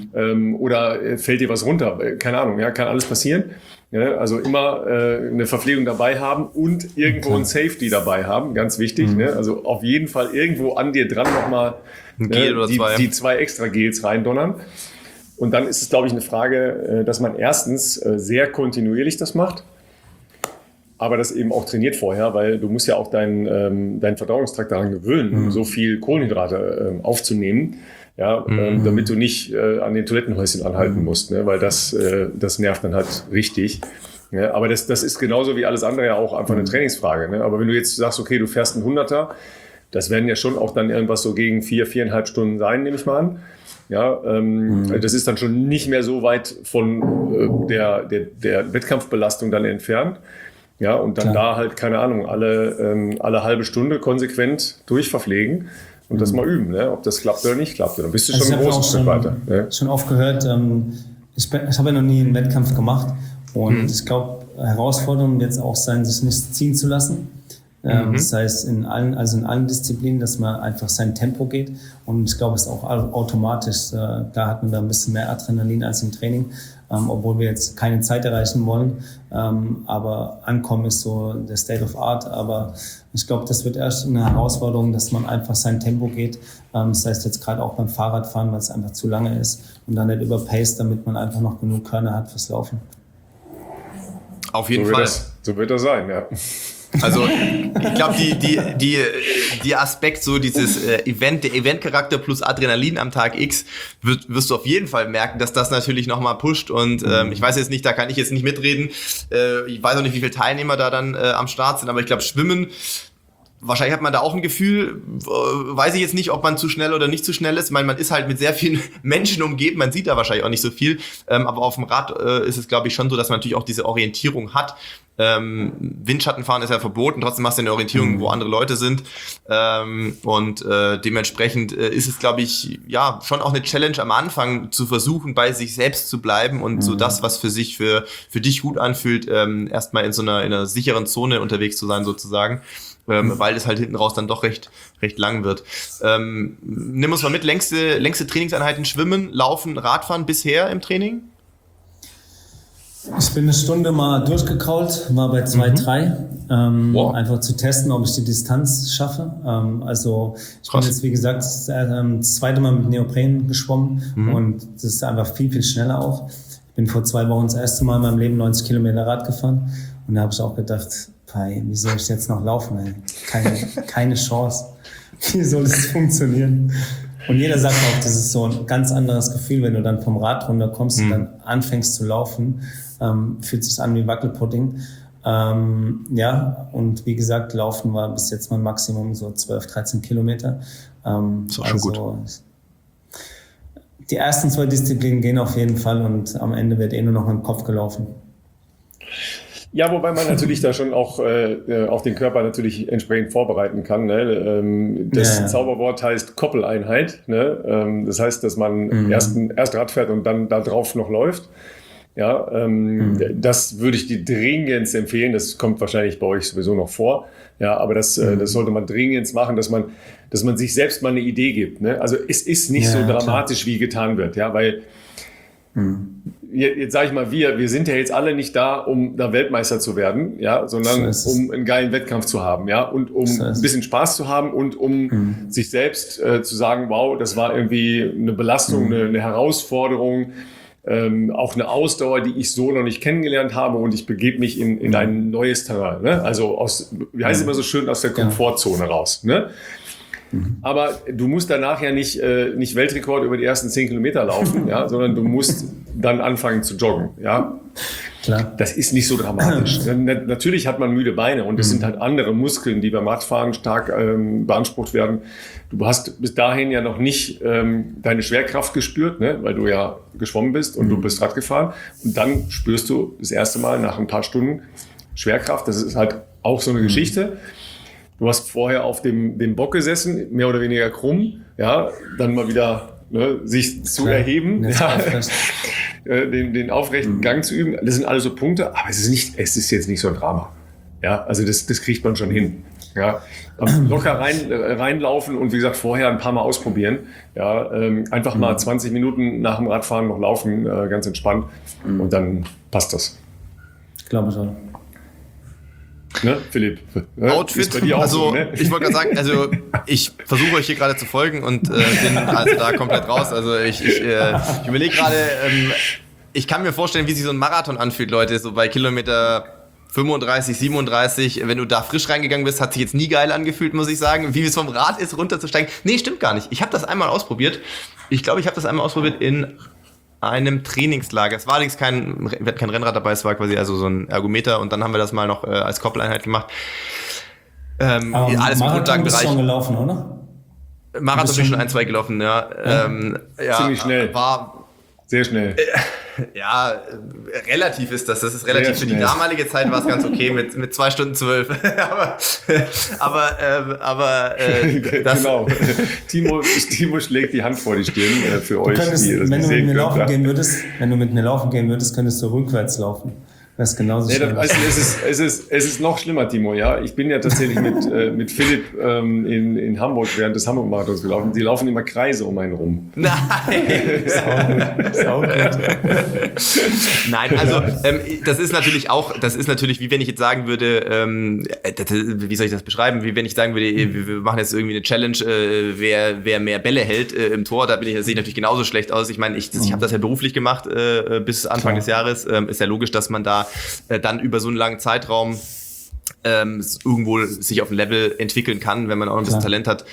Speaker 1: Oder fällt dir was runter, keine Ahnung, ja, kann alles passieren. Ja, also immer eine Verpflegung dabei haben und irgendwo ein Safety dabei haben, ganz wichtig. Ne? Also auf jeden Fall irgendwo an dir dran nochmal die 2 extra Gels reindonnern. Und dann ist es, glaube ich, eine Frage, dass man erstens sehr kontinuierlich das macht, aber das eben auch trainiert vorher, weil du musst ja auch deinen Verdauungstrakt daran gewöhnen, so viel Kohlenhydrate aufzunehmen. Ja, damit du nicht an den Toilettenhäuschen anhalten musst, ne? Weil das nervt dann halt richtig. Ja, aber das ist genauso wie alles andere ja auch einfach eine Trainingsfrage. Ne? Aber wenn du jetzt sagst, okay, du fährst einen 100er, das werden ja schon auch dann irgendwas so gegen 4,5 Stunden sein, nehme ich mal an. Ja, das ist dann schon nicht mehr so weit von der Wettkampfbelastung dann entfernt. Ja, und dann da halt, keine Ahnung, alle halbe Stunde konsequent durchverpflegen. Und das mal üben, ne? Ob das klappt oder nicht klappt. Dann bist du schon ein großes Stück weiter.
Speaker 3: Ne? Schon oft gehört, ich habe ja noch nie einen Wettkampf gemacht. Und ich glaube, Herausforderung wird es auch sein, sich nicht ziehen zu lassen. Das heißt, in allen Disziplinen, dass man einfach sein Tempo geht. Und ich glaube, es ist auch automatisch. Da hat man da ein bisschen mehr Adrenalin als im Training. Obwohl wir jetzt keine Zeit erreichen wollen. Aber Ankommen ist so der State of Art. Aber ich glaube, das wird erst eine Herausforderung, dass man einfach sein Tempo geht. Das heißt jetzt gerade auch beim Fahrradfahren, weil es einfach zu lange ist. Und dann nicht überpaced, damit man einfach noch genug Körner hat fürs Laufen.
Speaker 2: Auf jeden Fall.
Speaker 1: So wird das sein, ja.
Speaker 2: Also ich glaube, die Aspekt, so dieses der Eventcharakter plus Adrenalin am Tag X, wirst du auf jeden Fall merken, dass das natürlich nochmal pusht. Und ich weiß jetzt nicht, da kann ich jetzt nicht mitreden. Ich weiß auch nicht, wie viele Teilnehmer da dann am Start sind, aber ich glaube, Schwimmen, wahrscheinlich hat man da auch ein Gefühl, weiß ich jetzt nicht, ob man zu schnell oder nicht zu schnell ist. Ich meine, man ist halt mit sehr vielen Menschen umgeben, man sieht da wahrscheinlich auch nicht so viel. Aber auf dem Rad ist es, glaube ich, schon so, dass man natürlich auch diese Orientierung hat. Windschattenfahren ist ja verboten, trotzdem hast du eine Orientierung, wo andere Leute sind. Dementsprechend ist es, glaube ich, ja, schon auch eine Challenge am Anfang zu versuchen, bei sich selbst zu bleiben und so das, was für sich für dich gut anfühlt, erstmal in einer sicheren Zone unterwegs zu sein, sozusagen. Weil es halt hinten raus dann doch recht lang wird. Nimm uns mal mit, längste Trainingseinheiten Schwimmen, Laufen, Radfahren bisher im Training?
Speaker 3: Ich bin eine Stunde mal durchgekrault, war bei 2,3, einfach zu testen, ob ich die Distanz schaffe. Also ich bin jetzt, wie gesagt, das zweite Mal mit Neopren geschwommen und das ist einfach viel, viel schneller auch. Ich bin vor 2 Wochen das erste Mal in meinem Leben 90 Kilometer Rad gefahren und da habe ich auch gedacht, wie soll ich jetzt noch laufen? Ey? Keine Chance. Wie soll das funktionieren? Und jeder sagt auch, das ist so ein ganz anderes Gefühl, wenn du dann vom Rad runterkommst und dann anfängst zu laufen. Fühlt sich an wie Wackelpudding. Ja, und wie gesagt, Laufen war bis jetzt mein Maximum so 12, 13 Kilometer.
Speaker 2: Ist auch schon gut.
Speaker 3: Die ersten 2 Disziplinen gehen auf jeden Fall und am Ende wird nur noch im Kopf gelaufen.
Speaker 1: Ja, wobei man natürlich da schon auch den Körper natürlich entsprechend vorbereiten kann. Ne? Das Zauberwort heißt Koppeleinheit. Ne? Das heißt, dass man erst Rad fährt und dann da drauf noch läuft. Ja, das würde ich dir dringend empfehlen. Das kommt wahrscheinlich bei euch sowieso noch vor. Ja, aber das sollte man dringend machen, dass man sich selbst mal eine Idee gibt. Ne? Also es ist nicht so dramatisch, wie getan wird. Ja, weil jetzt sage ich mal, wir sind ja jetzt alle nicht da, um da Weltmeister zu werden, ja, sondern um einen geilen Wettkampf zu haben, ja, und um ein bisschen Spaß zu haben und um sich selbst zu sagen, wow, das war irgendwie eine Belastung, eine Herausforderung, auch eine Ausdauer, die ich so noch nicht kennengelernt habe, und ich begebe mich in ein neues Terrain, ne? Also wie heißt es immer so schön, aus der Komfortzone raus, ne? Aber du musst danach ja nicht Weltrekord über die ersten 10 Kilometer laufen, ja, sondern du musst dann anfangen zu joggen. Ja.
Speaker 3: Klar.
Speaker 1: Das ist nicht so dramatisch. Natürlich hat man müde Beine, und es sind halt andere Muskeln, die beim Radfahren stark beansprucht werden. Du hast bis dahin ja noch nicht deine Schwerkraft gespürt, ne, weil du ja geschwommen bist und du bist Rad gefahren. Und dann spürst du das erste Mal nach ein paar Stunden Schwerkraft. Das ist halt auch so eine Geschichte. Du hast vorher auf dem Bock gesessen, mehr oder weniger krumm, ja, dann mal wieder sich zu erheben, ja, den aufrechten Gang zu üben. Das sind alles so Punkte, aber es ist jetzt nicht so ein Drama. Ja, also das kriegt man schon hin. Ja, locker reinlaufen und wie gesagt vorher ein paar Mal ausprobieren. Ja, einfach mal 20 Minuten nach dem Radfahren noch laufen, ganz entspannt, und dann passt das.
Speaker 3: Ich glaube schon.
Speaker 1: Ne, Philipp?
Speaker 2: Outfit, bei dir auch also so, ne? Ich wollte gerade sagen, also ich versuche euch hier gerade zu folgen und bin also da komplett raus. Also ich überlege gerade, ich kann mir vorstellen, wie sich so ein Marathon anfühlt, Leute, so bei Kilometer 35, 37, wenn du da frisch reingegangen bist, hat sich jetzt nie geil angefühlt, muss ich sagen. Wie es vom Rad ist, runterzusteigen. Nee, stimmt gar nicht. Ich habe das einmal ausprobiert. Ich glaube, ich habe das einmal ausprobiert in einem Trainingslager. Es war allerdings wir hatten kein Rennrad dabei, es war quasi also so ein Ergometer, und dann haben wir das mal noch als Koppeleinheit gemacht. Alles im Grundlagenbereich. Bist du schon gelaufen, oder? Marathon bin ich schon 1, 2 gelaufen, ja.
Speaker 1: Ziemlich schnell. Sehr schnell.
Speaker 2: Ja, relativ ist das. Das ist relativ. Für die damalige Zeit war es ganz okay mit 2 Stunden 12. aber das
Speaker 1: genau. Timo schlägt die Hand vor die Stirn für euch.
Speaker 3: Wenn du mit mir laufen gehen würdest, könntest du rückwärts laufen. Das ist genauso schlimm.
Speaker 1: Es ist noch schlimmer, Timo. Ja, ich bin ja tatsächlich mit Philipp in Hamburg während des Hamburg-Marathons gelaufen. Die laufen immer Kreise um einen rum.
Speaker 2: Nein! Ist auch gut. Nein, also das ist natürlich, wie wenn ich jetzt sagen würde, wie soll ich das beschreiben? Wie wenn ich sagen würde, wir machen jetzt irgendwie eine Challenge, wer mehr Bälle hält im Tor. Da sehe ich natürlich genauso schlecht aus. Ich meine, ich habe das ja beruflich gemacht bis Anfang des Jahres. Ist ja logisch, dass man da dann über so einen langen Zeitraum irgendwo sich auf ein Level entwickeln kann, wenn man auch ein bisschen Talent hat,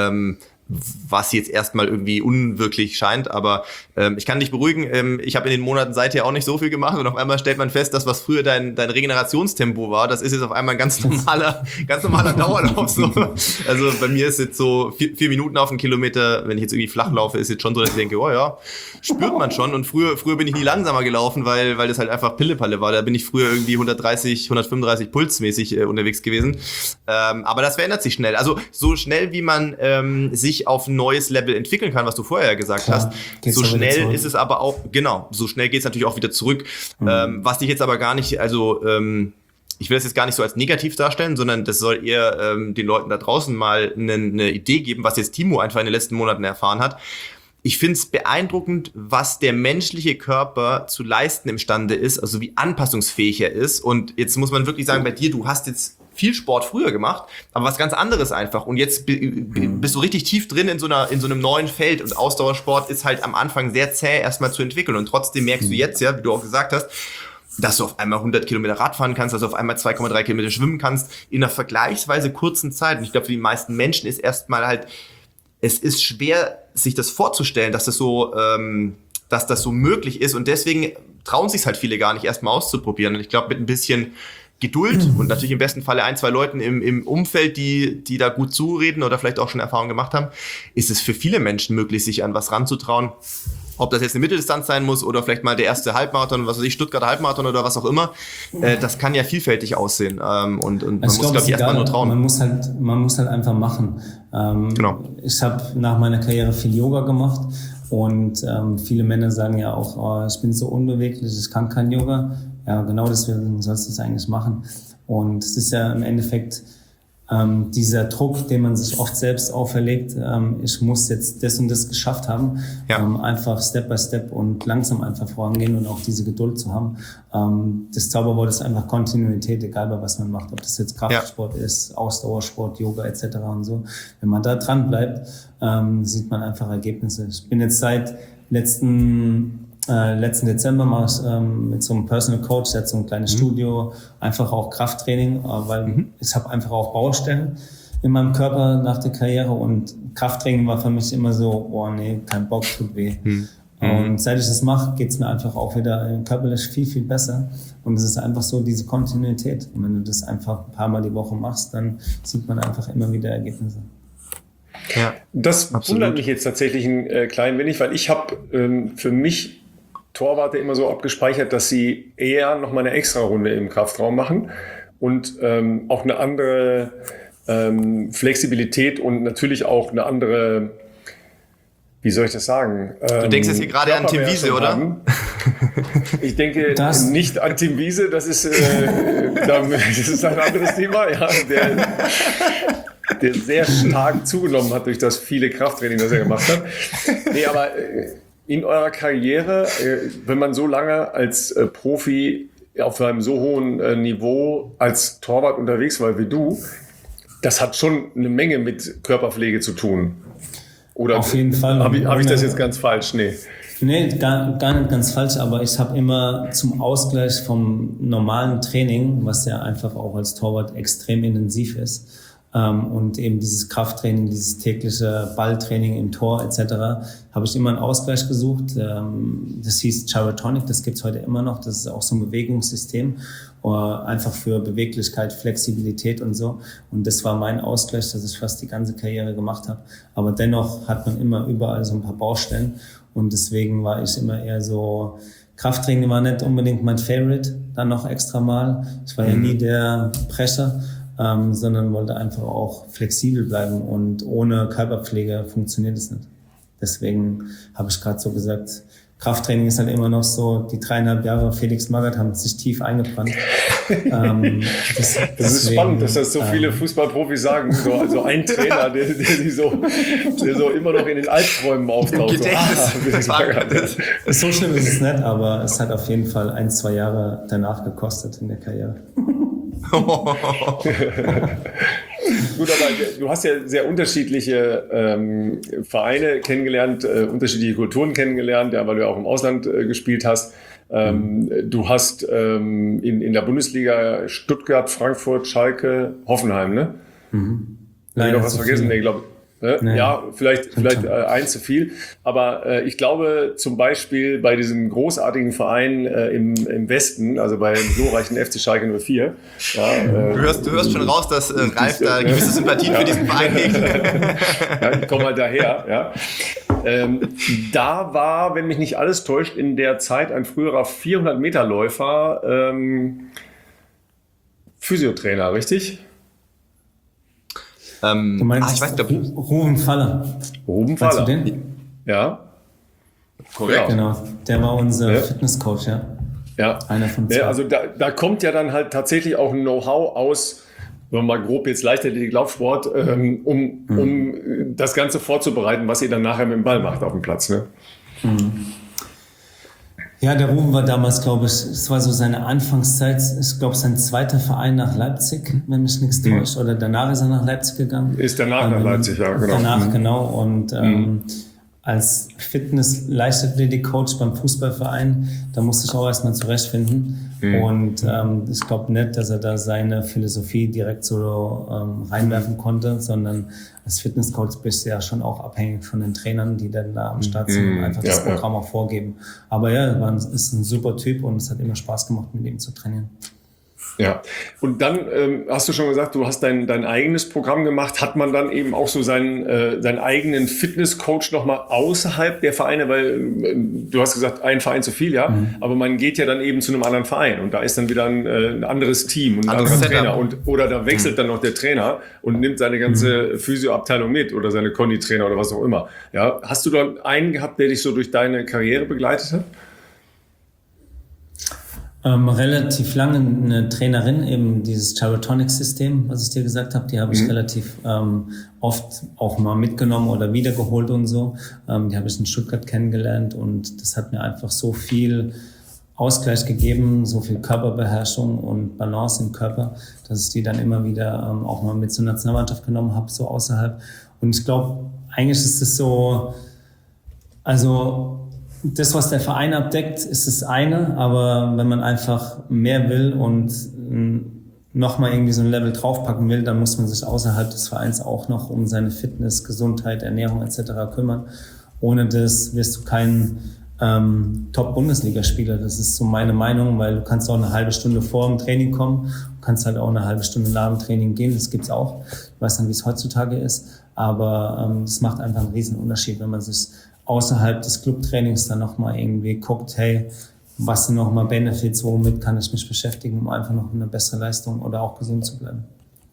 Speaker 2: was jetzt erstmal irgendwie unwirklich scheint, aber ich kann dich beruhigen, ich habe in den Monaten seither auch nicht so viel gemacht, und auf einmal stellt man fest, dass was früher dein Regenerationstempo war, das ist jetzt auf einmal ein ganz normaler Dauerlauf. So. Also bei mir ist jetzt so 4 Minuten auf einen Kilometer, wenn ich jetzt irgendwie flach laufe, ist jetzt schon so, dass ich denke, oh ja, spürt man schon, und früher bin ich nie langsamer gelaufen, weil das halt einfach Pillepalle war, da bin ich früher irgendwie 130, 135 pulsmäßig unterwegs gewesen, aber das verändert sich schnell, also so schnell wie man sich auf ein neues Level entwickeln kann, was du vorher ja gesagt hast. So schnell ist es aber auch, genau, so schnell geht es natürlich auch wieder zurück. Was ich jetzt aber gar nicht, also ich will das jetzt gar nicht so als negativ darstellen, sondern das soll eher den Leuten da draußen mal eine Idee geben, was jetzt Timo einfach in den letzten Monaten erfahren hat. Ich finde es beeindruckend, was der menschliche Körper zu leisten imstande ist, also wie anpassungsfähig er ist. Und jetzt muss man wirklich sagen, bei dir, du hast jetzt viel Sport früher gemacht, aber was ganz anderes einfach. Und jetzt bist du richtig tief drin in so einem neuen Feld. Und Ausdauersport ist halt am Anfang sehr zäh erstmal zu entwickeln. Und trotzdem merkst du jetzt ja, wie du auch gesagt hast, dass du auf einmal 100 Kilometer Rad fahren kannst, dass du auf einmal 2,3 Kilometer schwimmen kannst in einer vergleichsweise kurzen Zeit. Und ich glaube, für die meisten Menschen ist erstmal halt, es ist schwer, sich das vorzustellen, dass das so möglich ist. Und deswegen trauen sich halt viele gar nicht erstmal auszuprobieren. Und ich glaube, mit ein bisschen Geduld und natürlich im besten Falle 1, 2 Leuten im Umfeld, die da gut zureden oder vielleicht auch schon Erfahrung gemacht haben, ist es für viele Menschen möglich, sich an was ranzutrauen. Ob das jetzt eine Mitteldistanz sein muss oder vielleicht mal der erste Halbmarathon, was weiß ich, Stuttgarter Halbmarathon oder was auch immer, das kann ja vielfältig aussehen. Und man muss, glaube ich, erstmal nur trauen.
Speaker 3: Man muss halt einfach machen. Genau. Ich habe nach meiner Karriere viel Yoga gemacht Und viele Männer sagen ja auch, oh, ich bin so unbeweglich, ich kann kein Yoga. Ja, genau deswegen sollst du es eigentlich machen. Und es ist ja im Endeffekt dieser Druck, den man sich oft selbst auferlegt, ich muss jetzt das und das geschafft haben, einfach Step by Step und langsam einfach vorangehen und auch diese Geduld zu haben. Das Zauberwort ist einfach Kontinuität, egal bei was man macht, ob das jetzt Kraftsport ist, Ausdauersport, Yoga etc. und so. Wenn man da dran bleibt, sieht man einfach Ergebnisse. Ich bin jetzt seit letzten Dezember mache ich mit so einem Personal Coach, der hat so ein kleines Studio, einfach auch Krafttraining, weil ich habe einfach auch Baustellen in meinem Körper nach der Karriere und Krafttraining war für mich immer so, oh nee, kein Bock, tut weh. Und seit ich das mache, geht's mir einfach auch wieder körperlich viel, viel besser. Und es ist einfach so diese Kontinuität. Und wenn du das einfach ein paar Mal die Woche machst, dann sieht man einfach immer wieder Ergebnisse.
Speaker 1: Ja, das wundert mich jetzt tatsächlich ein klein wenig, weil ich habe für mich Torwarte immer so abgespeichert, dass sie eher noch mal eine Extra-Runde im Kraftraum machen und auch eine andere Flexibilität und natürlich auch eine andere, wie soll ich das sagen?
Speaker 2: Du denkst jetzt hier gerade an Tim Wiese, oder?
Speaker 1: Ich denke nicht an Tim Wiese, das ist ein anderes Thema, ja, der sehr stark zugenommen hat durch das viele Krafttraining, das er gemacht hat. Nee, aber in eurer Karriere, wenn man so lange als Profi auf einem so hohen Niveau als Torwart unterwegs war wie du, das hat schon eine Menge mit Körperpflege zu tun. Oder
Speaker 3: auf jeden Fall.
Speaker 1: Hab ich das jetzt ganz falsch?
Speaker 3: Nee, gar nicht ganz falsch, aber ich habe immer zum Ausgleich vom normalen Training, was ja einfach auch als Torwart extrem intensiv ist, und eben dieses Krafttraining, dieses tägliche Balltraining im Tor etc., habe ich immer einen Ausgleich gesucht. Das hieß Gyrotonic, das gibt's heute immer noch. Das ist auch so ein Bewegungssystem, einfach für Beweglichkeit, Flexibilität und so. Und das war mein Ausgleich, dass ich fast die ganze Karriere gemacht habe. Aber dennoch hat man immer überall so ein paar Baustellen. Und deswegen war ich immer eher so, Krafttraining war nicht unbedingt mein Favorite, dann noch extra mal. Ich war ja nie der Presser. Sondern wollte einfach auch flexibel bleiben und ohne Körperpflege funktioniert es nicht. Deswegen habe ich gerade so gesagt, Krafttraining ist halt immer noch so, die 3,5 Jahre Felix Magath haben sich tief eingebrannt.
Speaker 1: Das ist spannend, dass das so viele Fußballprofis sagen. So ein Trainer, der so immer noch in den Albträumen auftaucht.
Speaker 3: So schlimm ist es nicht, aber es hat auf jeden Fall 1-2 Jahre danach gekostet in der Karriere.
Speaker 1: Gut, aber du hast ja sehr unterschiedliche Vereine kennengelernt, unterschiedliche Kulturen kennengelernt, ja, weil du ja auch im Ausland gespielt hast. Du hast in der Bundesliga Stuttgart, Frankfurt, Schalke, Hoffenheim, ne? Habe ich noch was vergessen? Nee, glaube
Speaker 3: Nee.
Speaker 1: Ja, vielleicht eins zu viel. Aber ich glaube zum Beispiel bei diesem großartigen Verein im Westen, also beim glorreichen FC Schalke 04. Ja,
Speaker 2: du hörst schon raus, dass Ralf da gewisse Sympathien für diesen Verein hegt.
Speaker 1: Ja, ich komme halt daher. Ja. Da war, wenn mich nicht alles täuscht, in der Zeit ein früherer 400-Meter-Läufer Physiotrainer, richtig?
Speaker 3: Du meinst,
Speaker 2: ich weiß nicht,
Speaker 3: Ruben Faller.
Speaker 1: Ruben Faller.
Speaker 3: Meinst du den?
Speaker 1: Ja.
Speaker 2: Korrekt.
Speaker 3: Genau. Der war unser Fitnesscoach, ja.
Speaker 1: Ja.
Speaker 3: Einer von 2.
Speaker 1: Ja, also da kommt ja dann halt tatsächlich auch ein Know-how aus, wenn man mal grob jetzt Leichtathletik, Laufsport, um das Ganze vorzubereiten, was ihr dann nachher mit dem Ball macht auf dem Platz, ne?
Speaker 3: Ja, der Ruben war damals, glaube ich, es war so seine Anfangszeit, ich glaube, sein zweiter Verein nach Leipzig, wenn mich nichts täuscht, oder danach ist er nach Leipzig gegangen.
Speaker 1: Ist danach nach Leipzig, ja, genau.
Speaker 3: Danach, genau, und als Fitness-Leichtathletik-Coach beim Fußballverein, da musste ich auch erstmal zurechtfinden. Und ich glaube nicht, dass er da seine Philosophie direkt so reinwerfen konnte, sondern als Fitnesscoach bist du ja schon auch abhängig von den Trainern, die dann da am Start sind und einfach das Programm auch vorgeben. Aber ja, ist ein super Typ und es hat immer Spaß gemacht, mit ihm zu trainieren.
Speaker 1: Ja, und dann hast du schon gesagt, du hast dein eigenes Programm gemacht. Hat man dann eben auch so seinen eigenen Fitnesscoach nochmal außerhalb der Vereine? Weil du hast gesagt, ein Verein zu viel, ja. Aber man geht ja dann eben zu einem anderen Verein und da ist dann wieder ein anderes Team und ein anderer Trainer. Oder da wechselt dann noch der Trainer und nimmt seine ganze Physioabteilung mit oder seine Konditrainer oder was auch immer. Ja, hast du dann einen gehabt, der dich so durch deine Karriere begleitet hat?
Speaker 3: Relativ lange eine Trainerin, eben dieses Gyrotonic-System, was ich dir gesagt habe, die habe ich relativ oft auch mal mitgenommen oder wiedergeholt und so. Die habe ich in Stuttgart kennengelernt und das hat mir einfach so viel Ausgleich gegeben, so viel Körperbeherrschung und Balance im Körper, dass ich die dann immer wieder auch mal mit zur Nationalmannschaft genommen habe, so außerhalb. Und ich glaube, eigentlich ist es so, also das, was der Verein abdeckt, ist das eine, aber wenn man einfach mehr will und nochmal irgendwie so ein Level draufpacken will, dann muss man sich außerhalb des Vereins auch noch um seine Fitness, Gesundheit, Ernährung etc. kümmern. Ohne das wirst du kein Top-Bundesligaspieler. Das ist so meine Meinung, weil du kannst auch eine halbe Stunde vor dem Training kommen, du kannst halt auch eine halbe Stunde nach dem Training gehen, das gibt's auch. Ich weiß nicht, wie es heutzutage ist, aber es macht einfach einen riesen Unterschied, wenn man sich außerhalb des Clubtrainings dann nochmal irgendwie guckt, hey, was sind nochmal Benefits, womit kann ich mich beschäftigen, um einfach noch eine bessere Leistung oder auch gesund zu bleiben.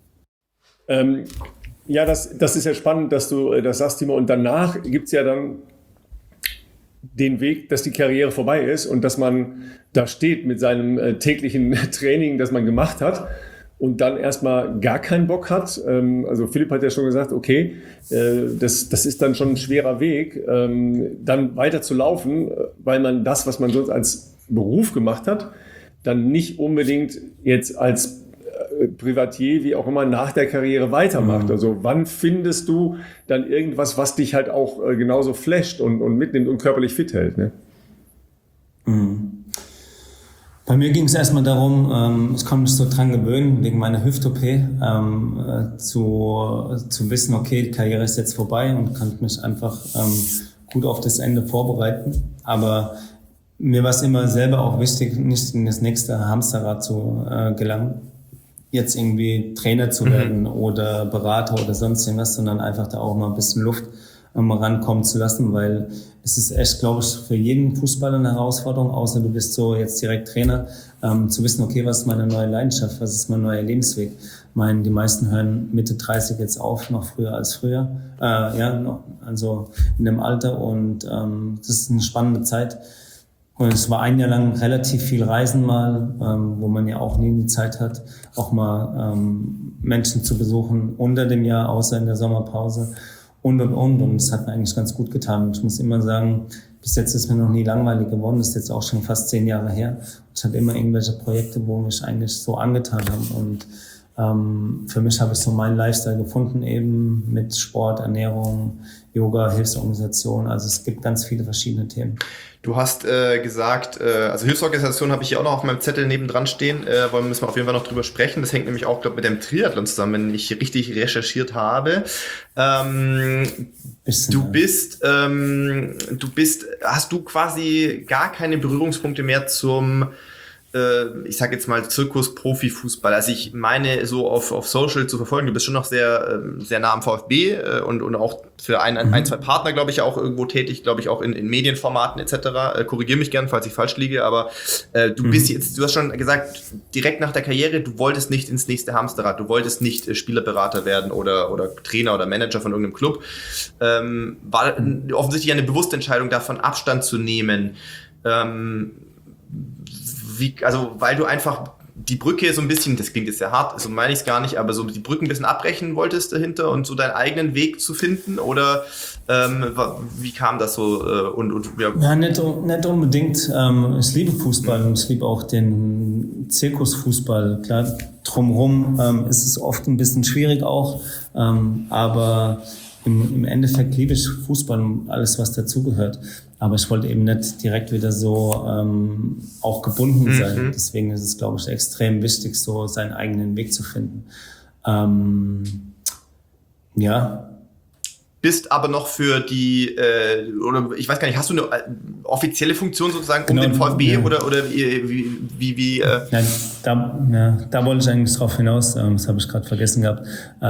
Speaker 1: Ja, das ist ja spannend, dass du das sagst, Timo. Und danach gibt's ja dann den Weg, dass die Karriere vorbei ist und dass man da steht mit seinem täglichen Training, das man gemacht hat. Und dann erstmal gar keinen Bock hat. Also Philipp hat ja schon gesagt, okay, das ist dann schon ein schwerer Weg, dann weiter zu laufen, weil man das, was man sonst als Beruf gemacht hat, dann nicht unbedingt jetzt als Privatier, wie auch immer, nach der Karriere weitermacht. Also wann findest du dann irgendwas, was dich halt auch genauso flasht und mitnimmt und körperlich fit hält? Ne?
Speaker 3: Bei mir ging es erstmal darum, ich konnte mich so dran gewöhnen, wegen meiner Hüft-OP, zu wissen, okay, die Karriere ist jetzt vorbei und konnte mich einfach gut auf das Ende vorbereiten. Aber mir war es immer selber auch wichtig, nicht in das nächste Hamsterrad zu gelangen, jetzt irgendwie Trainer zu werden oder Berater oder sonst irgendwas, sondern einfach da auch mal ein bisschen Luft rankommen zu lassen, weil es ist echt, glaube ich, für jeden Fußballer eine Herausforderung, außer du bist so jetzt direkt Trainer, zu wissen, okay, was ist meine neue Leidenschaft, was ist mein neuer Lebensweg. Ich meine, die meisten hören Mitte 30 jetzt auf, noch früher als früher, also in dem Alter und das ist eine spannende Zeit. Und es war ein Jahr lang relativ viel Reisen mal, wo man ja auch nie die Zeit hat, auch mal Menschen zu besuchen unter dem Jahr, außer in der Sommerpause. Und es hat mir eigentlich ganz gut getan. Ich muss immer sagen, bis jetzt ist mir noch nie langweilig geworden. Das ist jetzt auch schon fast 10 Jahre her. Ich hatte immer irgendwelche Projekte, wo mich eigentlich so angetan haben. Und für mich habe ich so meinen Lifestyle gefunden, eben mit Sport, Ernährung, Yoga, Hilfsorganisation. Also es gibt ganz viele verschiedene Themen.
Speaker 2: Du hast gesagt, also Hilfsorganisation habe ich hier auch noch auf meinem Zettel nebendran stehen, müssen wir auf jeden Fall noch drüber sprechen. Das hängt nämlich auch, glaube ich, mit dem Triathlon zusammen, wenn ich richtig recherchiert habe. Hast du quasi gar keine Berührungspunkte mehr zum ich sag jetzt mal Zirkus-Profi-Fußball. Also ich meine, so auf Social zu verfolgen, du bist schon noch sehr nah am VfB und auch für ein, zwei Partner, glaube ich, auch irgendwo tätig, glaube ich, auch in Medienformaten etc. Korrigiere mich gern, falls ich falsch liege, aber du hast schon gesagt, direkt nach der Karriere, du wolltest nicht ins nächste Hamsterrad, du wolltest nicht Spielerberater werden oder Trainer oder Manager von irgendeinem Club. War offensichtlich eine bewusste Entscheidung, davon Abstand zu nehmen. Weil du einfach die Brücke so ein bisschen, das klingt jetzt sehr hart, so meine ich es gar nicht, aber so die Brücken ein bisschen abbrechen wolltest dahinter und so deinen eigenen Weg zu finden? Oder wie kam das so? Ja,
Speaker 3: nicht unbedingt. Ich liebe Fußball und ich liebe auch den Zirkusfußball. Klar, drumherum ist es oft ein bisschen schwierig auch, aber im Endeffekt liebe ich Fußball und alles, was dazugehört. Aber ich wollte eben nicht direkt wieder so auch gebunden sein. Deswegen ist es, glaube ich, extrem wichtig, so seinen eigenen Weg zu finden. Ja.
Speaker 2: bist aber noch für die, oder ich weiß gar nicht, hast du eine offizielle Funktion sozusagen um den VfB oder wie
Speaker 3: da wollte ich eigentlich drauf hinaus, das habe ich gerade vergessen gehabt.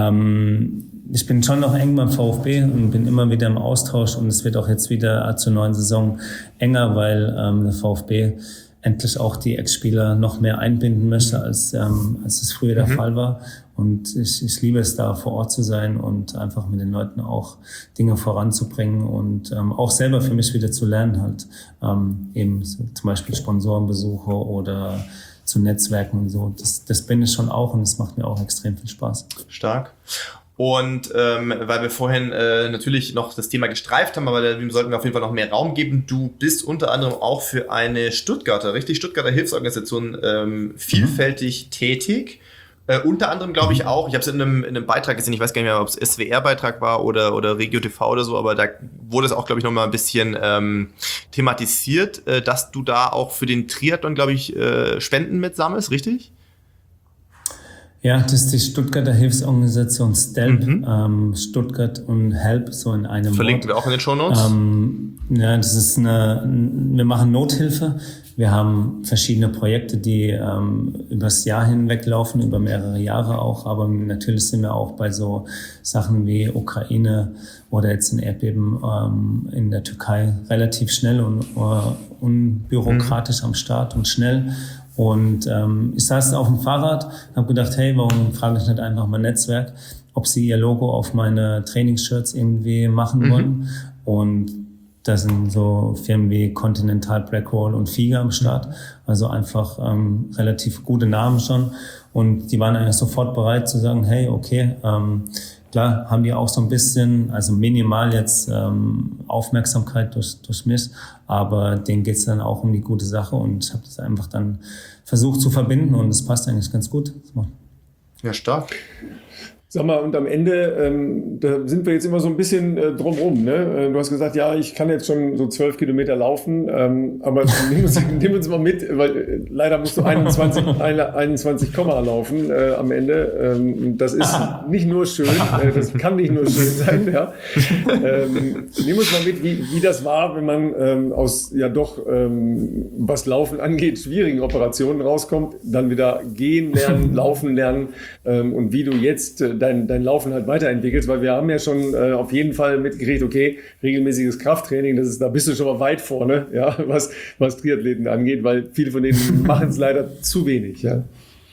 Speaker 3: Ich bin schon noch eng beim VfB und bin immer wieder im Austausch und es wird auch jetzt wieder zur neuen Saison enger, weil der VfB endlich auch die Ex-Spieler noch mehr einbinden möchte, als es früher der Fall war. Und ich liebe es, da vor Ort zu sein und einfach mit den Leuten auch Dinge voranzubringen und auch selber für mich wieder zu lernen halt. Eben so, zum Beispiel Sponsorenbesuche oder zu Netzwerken und so. Das bin ich schon auch und es macht mir auch extrem viel Spaß.
Speaker 2: Stark. Und weil wir vorhin natürlich noch das Thema gestreift haben, aber dem sollten wir auf jeden Fall noch mehr Raum geben. Du bist unter anderem auch für eine Stuttgarter Hilfsorganisation vielfältig tätig. Unter anderem glaube ich auch, ich habe es in einem Beitrag gesehen, ich weiß gar nicht mehr, ob es SWR-Beitrag war oder Regio TV oder so, aber da wurde es auch, glaube ich, nochmal ein bisschen thematisiert, dass du da auch für den Triathlon, glaube ich, Spenden mitsammelst, richtig?
Speaker 3: Ja, das ist die Stuttgarter Hilfsorganisation STELP, Stuttgart und HELP, so in einem
Speaker 2: Verlinken wir auch in den Shownotes.
Speaker 3: Ja, das ist wir machen Nothilfe. Wir haben verschiedene Projekte, die übers Jahr hinweg laufen, über mehrere Jahre auch. Aber natürlich sind wir auch bei so Sachen wie Ukraine oder jetzt ein Erdbeben in der Türkei relativ schnell und unbürokratisch am Start und schnell. Und ich saß auf dem Fahrrad, habe gedacht, hey, warum frage ich nicht einfach mal Netzwerk, ob sie ihr Logo auf meine Trainingsshirts irgendwie machen wollen. Und da sind so Firmen wie Continental, Blackwall und Figa am Start. Also einfach relativ gute Namen schon. Und die waren eigentlich sofort bereit zu sagen, hey, okay, klar haben die auch so ein bisschen, also minimal jetzt Aufmerksamkeit durch mich, aber denen geht's dann auch um die gute Sache und ich habe das einfach dann versucht zu verbinden und es passt eigentlich ganz gut.
Speaker 2: Ja, stark.
Speaker 1: Sag mal, und am Ende, da sind wir jetzt immer so ein bisschen drumrum, ne? Du hast gesagt, ja, ich kann jetzt schon so 12 Kilometer laufen, aber nimm uns mal mit, weil leider musst du 21 laufen am Ende. Das ist nicht nur schön, das kann nicht nur schön sein, ja. Nimm uns mal mit, wie das war, wenn man aus ja doch, was Laufen angeht, schwierigen Operationen rauskommt, dann wieder gehen lernen, laufen lernen und wie du jetzt dein Laufen halt weiterentwickelst, weil wir haben ja schon auf jeden Fall mitgekriegt, okay, regelmäßiges Krafttraining, da bist du schon mal weit vorne, ja, was Triathleten angeht, weil viele von denen machen es leider zu wenig, ja.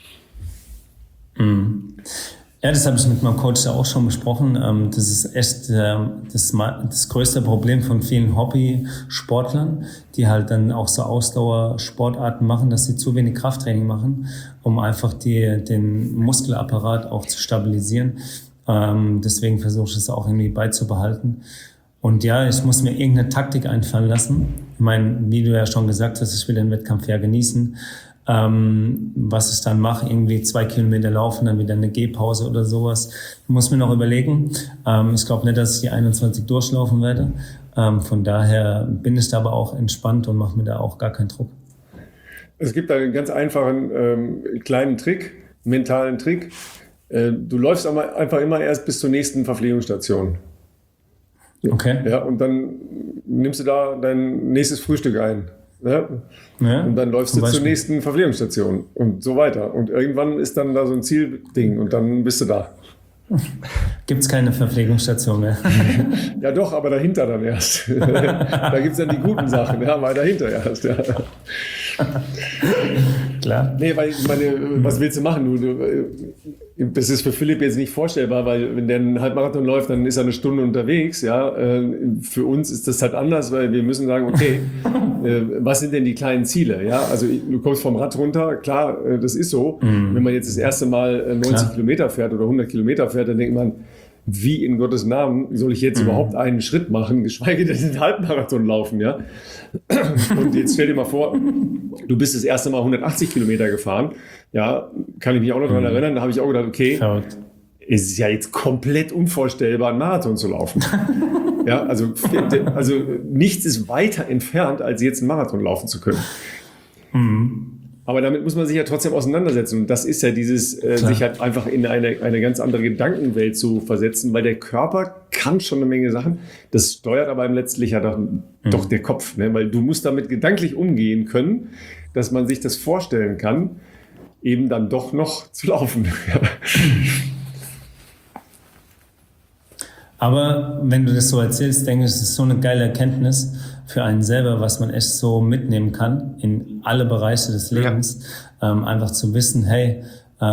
Speaker 3: Ja, das habe ich mit meinem Coach ja auch schon besprochen. Das ist echt das größte Problem von vielen Hobby-Sportlern, die halt dann auch so Ausdauersportarten machen, dass sie zu wenig Krafttraining machen, um einfach den Muskelapparat auch zu stabilisieren. Deswegen versuche ich es auch irgendwie beizubehalten. Und ja, ich muss mir irgendeine Taktik einfallen lassen. Ich meine, wie du ja schon gesagt hast, ich will den Wettkampf ja genießen. Was ich dann mache, irgendwie 2 Kilometer laufen, dann wieder eine Gehpause oder sowas. Muss mir noch überlegen. Ich glaube nicht, dass ich die 21 durchlaufen werde. Von daher bin ich da aber auch entspannt und mache mir da auch gar keinen Druck.
Speaker 1: Es gibt einen ganz einfachen kleinen Trick, mentalen Trick. Du läufst einfach immer erst bis zur nächsten Verpflegungsstation.
Speaker 3: Okay.
Speaker 1: Ja, und dann nimmst du da dein nächstes Frühstück ein. Ja? Ja, und dann läufst du zur nächsten Verpflegungsstation und so weiter. Und irgendwann ist dann da so ein Zielding und dann bist du da.
Speaker 3: Gibt es keine Verpflegungsstation mehr?
Speaker 1: Ja doch, aber dahinter dann erst. Da gibt es dann die guten Sachen, ja, aber dahinter erst. Ja.
Speaker 3: Klar.
Speaker 1: Nee, weil ich meine, was willst du machen? Das ist für Philipp jetzt nicht vorstellbar, weil wenn der einen Halbmarathon läuft, dann ist er eine Stunde unterwegs. Ja, für uns ist das halt anders, weil wir müssen sagen, okay, was sind denn die kleinen Ziele? Ja, also du kommst vom Rad runter, klar, das ist so. Wenn man jetzt das erste Mal 90 Kilometer fährt oder 100 Kilometer fährt, dann denkt man, wie in Gottes Namen soll ich jetzt überhaupt einen Schritt machen, geschweige denn den Halbmarathon laufen, ja? Und jetzt stell dir mal vor, du bist das erste Mal 180 Kilometer gefahren, ja, kann ich mich auch noch daran erinnern, da habe ich auch gedacht, okay, es ist ja jetzt komplett unvorstellbar, einen Marathon zu laufen. Ja, also nichts ist weiter entfernt, als jetzt einen Marathon laufen zu können. Aber damit muss man sich ja trotzdem auseinandersetzen. Und das ist ja dieses, sich halt einfach in eine ganz andere Gedankenwelt zu versetzen, weil der Körper kann schon eine Menge Sachen. Das steuert aber letztlich ja doch der Kopf, ne? Weil du musst damit gedanklich umgehen können, dass man sich das vorstellen kann, eben dann doch noch zu laufen.
Speaker 3: Aber wenn du das so erzählst, denke ich, es ist so eine geile Erkenntnis für einen selber, was man echt so mitnehmen kann in alle Bereiche des Lebens. Einfach zu wissen, hey,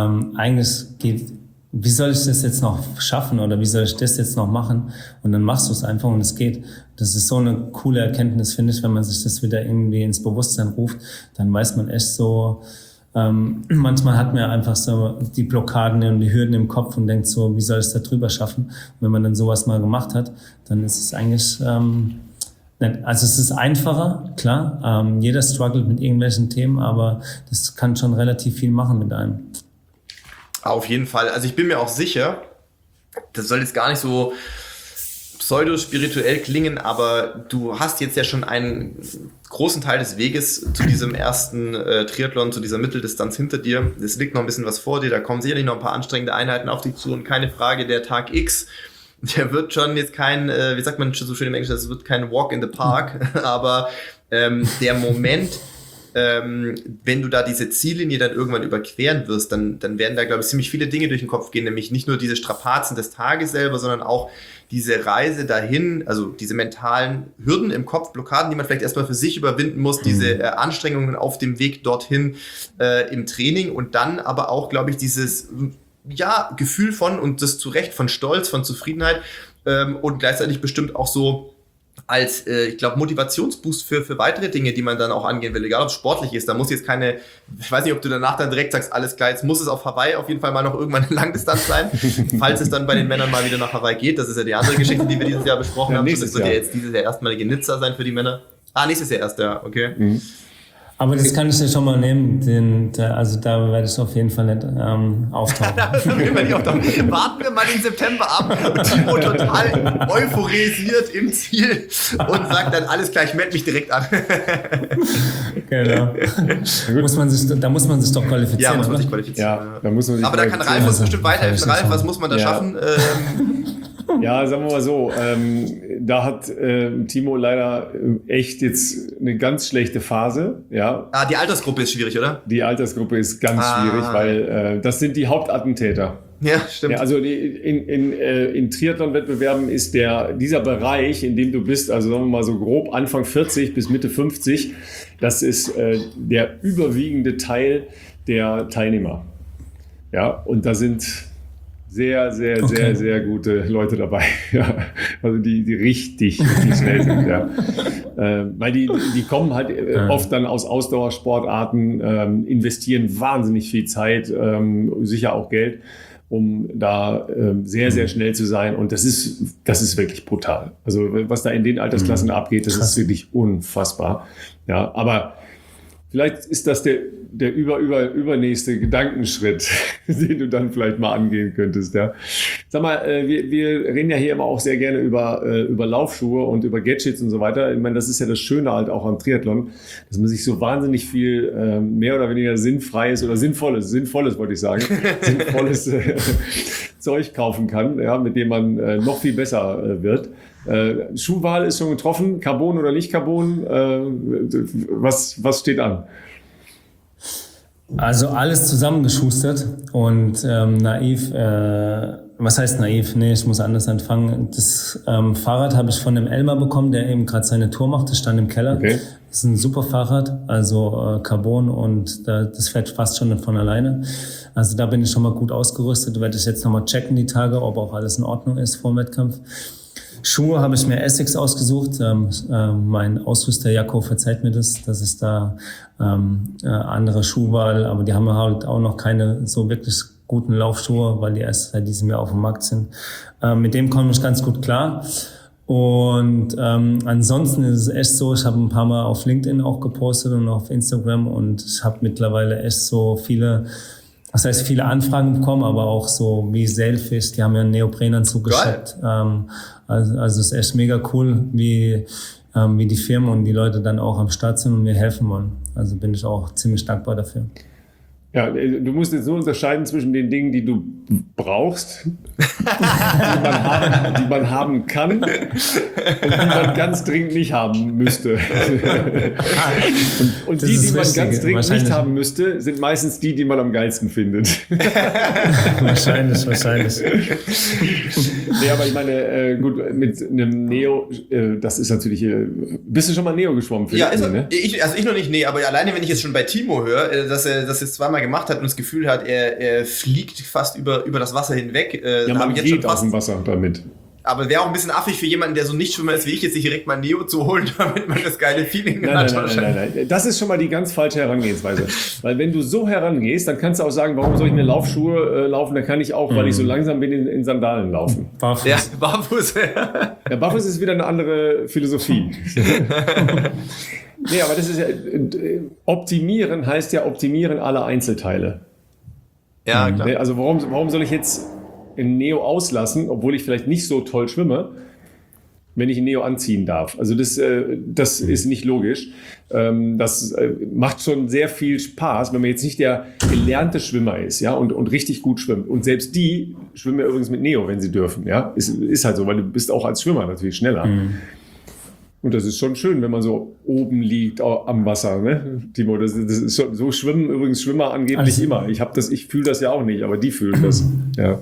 Speaker 3: wie soll ich das jetzt noch schaffen oder wie soll ich das jetzt noch machen? Und dann machst du es einfach und es geht. Das ist so eine coole Erkenntnis, finde ich, wenn man sich das wieder irgendwie ins Bewusstsein ruft, dann weiß man echt so, manchmal hat man ja einfach so die Blockaden und die Hürden im Kopf und denkt so, wie soll ich es da drüber schaffen? Und wenn man dann sowas mal gemacht hat, dann ist es eigentlich, also es ist einfacher, klar, jeder struggelt mit irgendwelchen Themen, aber das kann schon relativ viel machen mit einem.
Speaker 2: Auf jeden Fall. Also ich bin mir auch sicher, das soll jetzt gar nicht so pseudo-spirituell klingen, aber du hast jetzt ja schon einen großen Teil des Weges zu diesem ersten Triathlon, zu dieser Mitteldistanz hinter dir. Es liegt noch ein bisschen was vor dir, da kommen sicherlich noch ein paar anstrengende Einheiten auf dich zu und keine Frage, der Tag X, der wird schon jetzt kein, wie sagt man so schön im Englischen, das wird kein Walk in the Park, aber der Moment, wenn du da diese Ziellinie dann irgendwann überqueren wirst, dann werden da, glaube ich, ziemlich viele Dinge durch den Kopf gehen, nämlich nicht nur diese Strapazen des Tages selber, sondern auch diese Reise dahin, also diese mentalen Hürden im Kopf, Blockaden, die man vielleicht erstmal für sich überwinden muss, diese Anstrengungen auf dem Weg dorthin im Training und dann aber auch, glaube ich, dieses Gefühl von, und das zu Recht, von Stolz, von Zufriedenheit und gleichzeitig bestimmt auch so als, ich glaube, Motivationsboost für weitere Dinge, die man dann auch angehen will, egal ob es sportlich ist. Da muss jetzt keine, ich weiß nicht, ob du danach dann direkt sagst, alles klar, jetzt muss es auf Hawaii auf jeden Fall mal noch irgendwann eine Langdistanz sein, falls es dann bei den Männern mal wieder nach Hawaii geht. Das ist ja die andere Geschichte, die wir dieses Jahr besprochen haben. Das wird ja jetzt dieses Jahr erstmalige Nizza sein für die Männer. Nächstes Jahr erst, ja, okay. Mhm.
Speaker 3: Aber das kann ich dir schon mal nehmen, also da werde ich auf jeden Fall nicht auftauchen.
Speaker 2: Warten wir mal den September ab und Timo total euphorisiert im Ziel und sagt dann, alles klar, ich melde mich direkt an.
Speaker 3: Genau. Da muss man sich doch qualifizieren.
Speaker 2: Ja, muss man sich qualifizieren.
Speaker 1: Ja, da muss man sich
Speaker 2: aber da kann Ralf uns bestimmt weiterhelfen. Ralf, was muss man da schaffen?
Speaker 1: Ja, sagen wir mal so, da hat Timo leider echt jetzt eine ganz schlechte Phase. Ja.
Speaker 2: Die Altersgruppe ist schwierig, oder?
Speaker 1: Die Altersgruppe ist ganz schwierig, weil das sind die Hauptattentäter.
Speaker 2: Ja, stimmt.
Speaker 1: Ja, also in Triathlon-Wettbewerben ist dieser Bereich, in dem du bist, also sagen wir mal so grob Anfang 40 bis Mitte 50, das ist der überwiegende Teil der Teilnehmer. Ja, und da sind sehr, sehr, sehr, sehr gute Leute dabei. Ja. Also die richtig schnell sind. Ja. Weil die kommen halt oft dann aus Ausdauersportarten, investieren wahnsinnig viel Zeit, sicher auch Geld, um da sehr, sehr schnell zu sein. Und das ist wirklich brutal. Also was da in den Altersklassen abgeht, das ist wirklich unfassbar. Ja, aber vielleicht ist das der übernächste Gedankenschritt, den du dann vielleicht mal angehen könntest. Ja. Sag mal, wir reden ja hier immer auch sehr gerne über Laufschuhe und über Gadgets und so weiter. Ich meine, das ist ja das Schöne halt auch am Triathlon, dass man sich so wahnsinnig viel mehr oder weniger sinnfreies oder sinnvolles wollte ich sagen, sinnvolles Zeug kaufen kann, ja, mit dem man noch viel besser wird. Schuhwahl ist schon getroffen, Carbon oder nicht Carbon, was steht an?
Speaker 3: Also alles zusammengeschustert und naiv, was heißt naiv? Nee, ich muss anders anfangen. Das Fahrrad habe ich von dem Elmar bekommen, der eben gerade seine Tour macht, das stand im Keller. Okay. Das ist ein super Fahrrad, also Carbon und das fährt fast schon von alleine. Also da bin ich schon mal gut ausgerüstet, werde ich jetzt nochmal checken die Tage, ob auch alles in Ordnung ist vor dem Wettkampf. Schuhe habe ich mir Essex ausgesucht. Mein Ausrüster Jakob verzeiht mir das ist da andere Schuhwahl, aber die haben halt auch noch keine so wirklich guten Laufschuhe, weil die erst seit diesem Jahr auf dem Markt sind. Mit dem komme ich ganz gut klar. Und ansonsten ist es echt so, ich habe ein paar Mal auf LinkedIn auch gepostet und auf Instagram und ich habe mittlerweile echt so viele Anfragen bekommen, aber auch so wie Sailfish, die haben ja einen Neoprenanzug geschickt. Also es ist echt mega cool, wie die Firmen und die Leute dann auch am Start sind und mir helfen wollen. Also bin ich auch ziemlich dankbar dafür.
Speaker 1: Ja, du musst jetzt nur unterscheiden zwischen den Dingen, die du brauchst, die man haben kann und die man ganz dringend nicht haben müsste. Und die man ganz dringend nicht haben müsste, sind meistens die man am geilsten findet.
Speaker 3: Wahrscheinlich.
Speaker 1: Nee, aber ich meine, gut, mit einem Neo, das ist natürlich, bist du schon mal Neo geschwommen?
Speaker 2: Ja, ne? Ich noch nicht, nee, aber alleine, wenn ich jetzt schon bei Timo höre, dass er das jetzt zweimal gemacht hat und das Gefühl hat, er fliegt fast über das Wasser hinweg.
Speaker 1: Ja, man
Speaker 2: jetzt
Speaker 1: geht
Speaker 2: schon fast
Speaker 1: aus dem Wasser damit.
Speaker 2: Aber wäre auch ein bisschen affig für jemanden, der so nicht schwimmer ist wie ich, jetzt sich direkt mal Neo zu holen, damit man das geile Feeling hat.
Speaker 1: Nein. Das ist schon mal die ganz falsche Herangehensweise. Weil wenn du so herangehst, dann kannst du auch sagen, warum soll ich mir Laufschuhe laufen? Dann kann ich auch, weil ich so langsam bin, in Sandalen laufen.
Speaker 3: Barfuß.
Speaker 2: Ja, Barfuß.
Speaker 1: Ja, Barfuß ist wieder eine andere Philosophie. Nee, aber das ist ja, optimieren heißt ja optimieren alle Einzelteile.
Speaker 2: Ja, klar.
Speaker 1: Also warum soll ich jetzt in Neo auslassen, obwohl ich vielleicht nicht so toll schwimme, wenn ich ein Neo anziehen darf? Also das ist nicht logisch. Das macht schon sehr viel Spaß, wenn man jetzt nicht der gelernte Schwimmer ist, ja, und richtig gut schwimmt. Und selbst die schwimmen ja übrigens mit Neo, wenn sie dürfen, ja. Ist halt so, weil du bist auch als Schwimmer natürlich schneller. Und das ist schon schön, wenn man so oben liegt am Wasser, ne, Timo? Das ist schon, so schwimmen übrigens Schwimmer angeblich immer. Ich fühle das ja auch nicht, aber die fühlen das. Ja.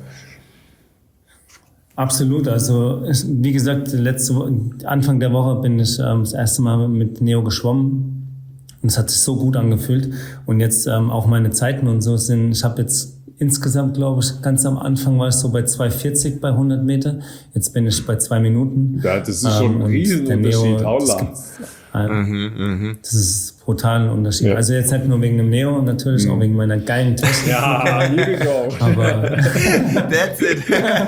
Speaker 3: Absolut. Also wie gesagt, Anfang der Woche bin ich das erste Mal mit Neo geschwommen und es hat sich so gut angefühlt. Und jetzt auch meine Zeiten und so sind. Ich habe jetzt insgesamt, glaube ich, ganz am Anfang war ich so bei 2,40 bei 100 Meter. Jetzt bin ich bei 2 Minuten.
Speaker 1: Ja, das ist schon ein Riesenunterschied.
Speaker 3: Das ist brutal ein Unterschied. Ja. Also jetzt nicht nur wegen dem Neo, natürlich auch wegen meiner geilen Technik.
Speaker 1: Ja, here we go.
Speaker 3: Aber
Speaker 2: that's it.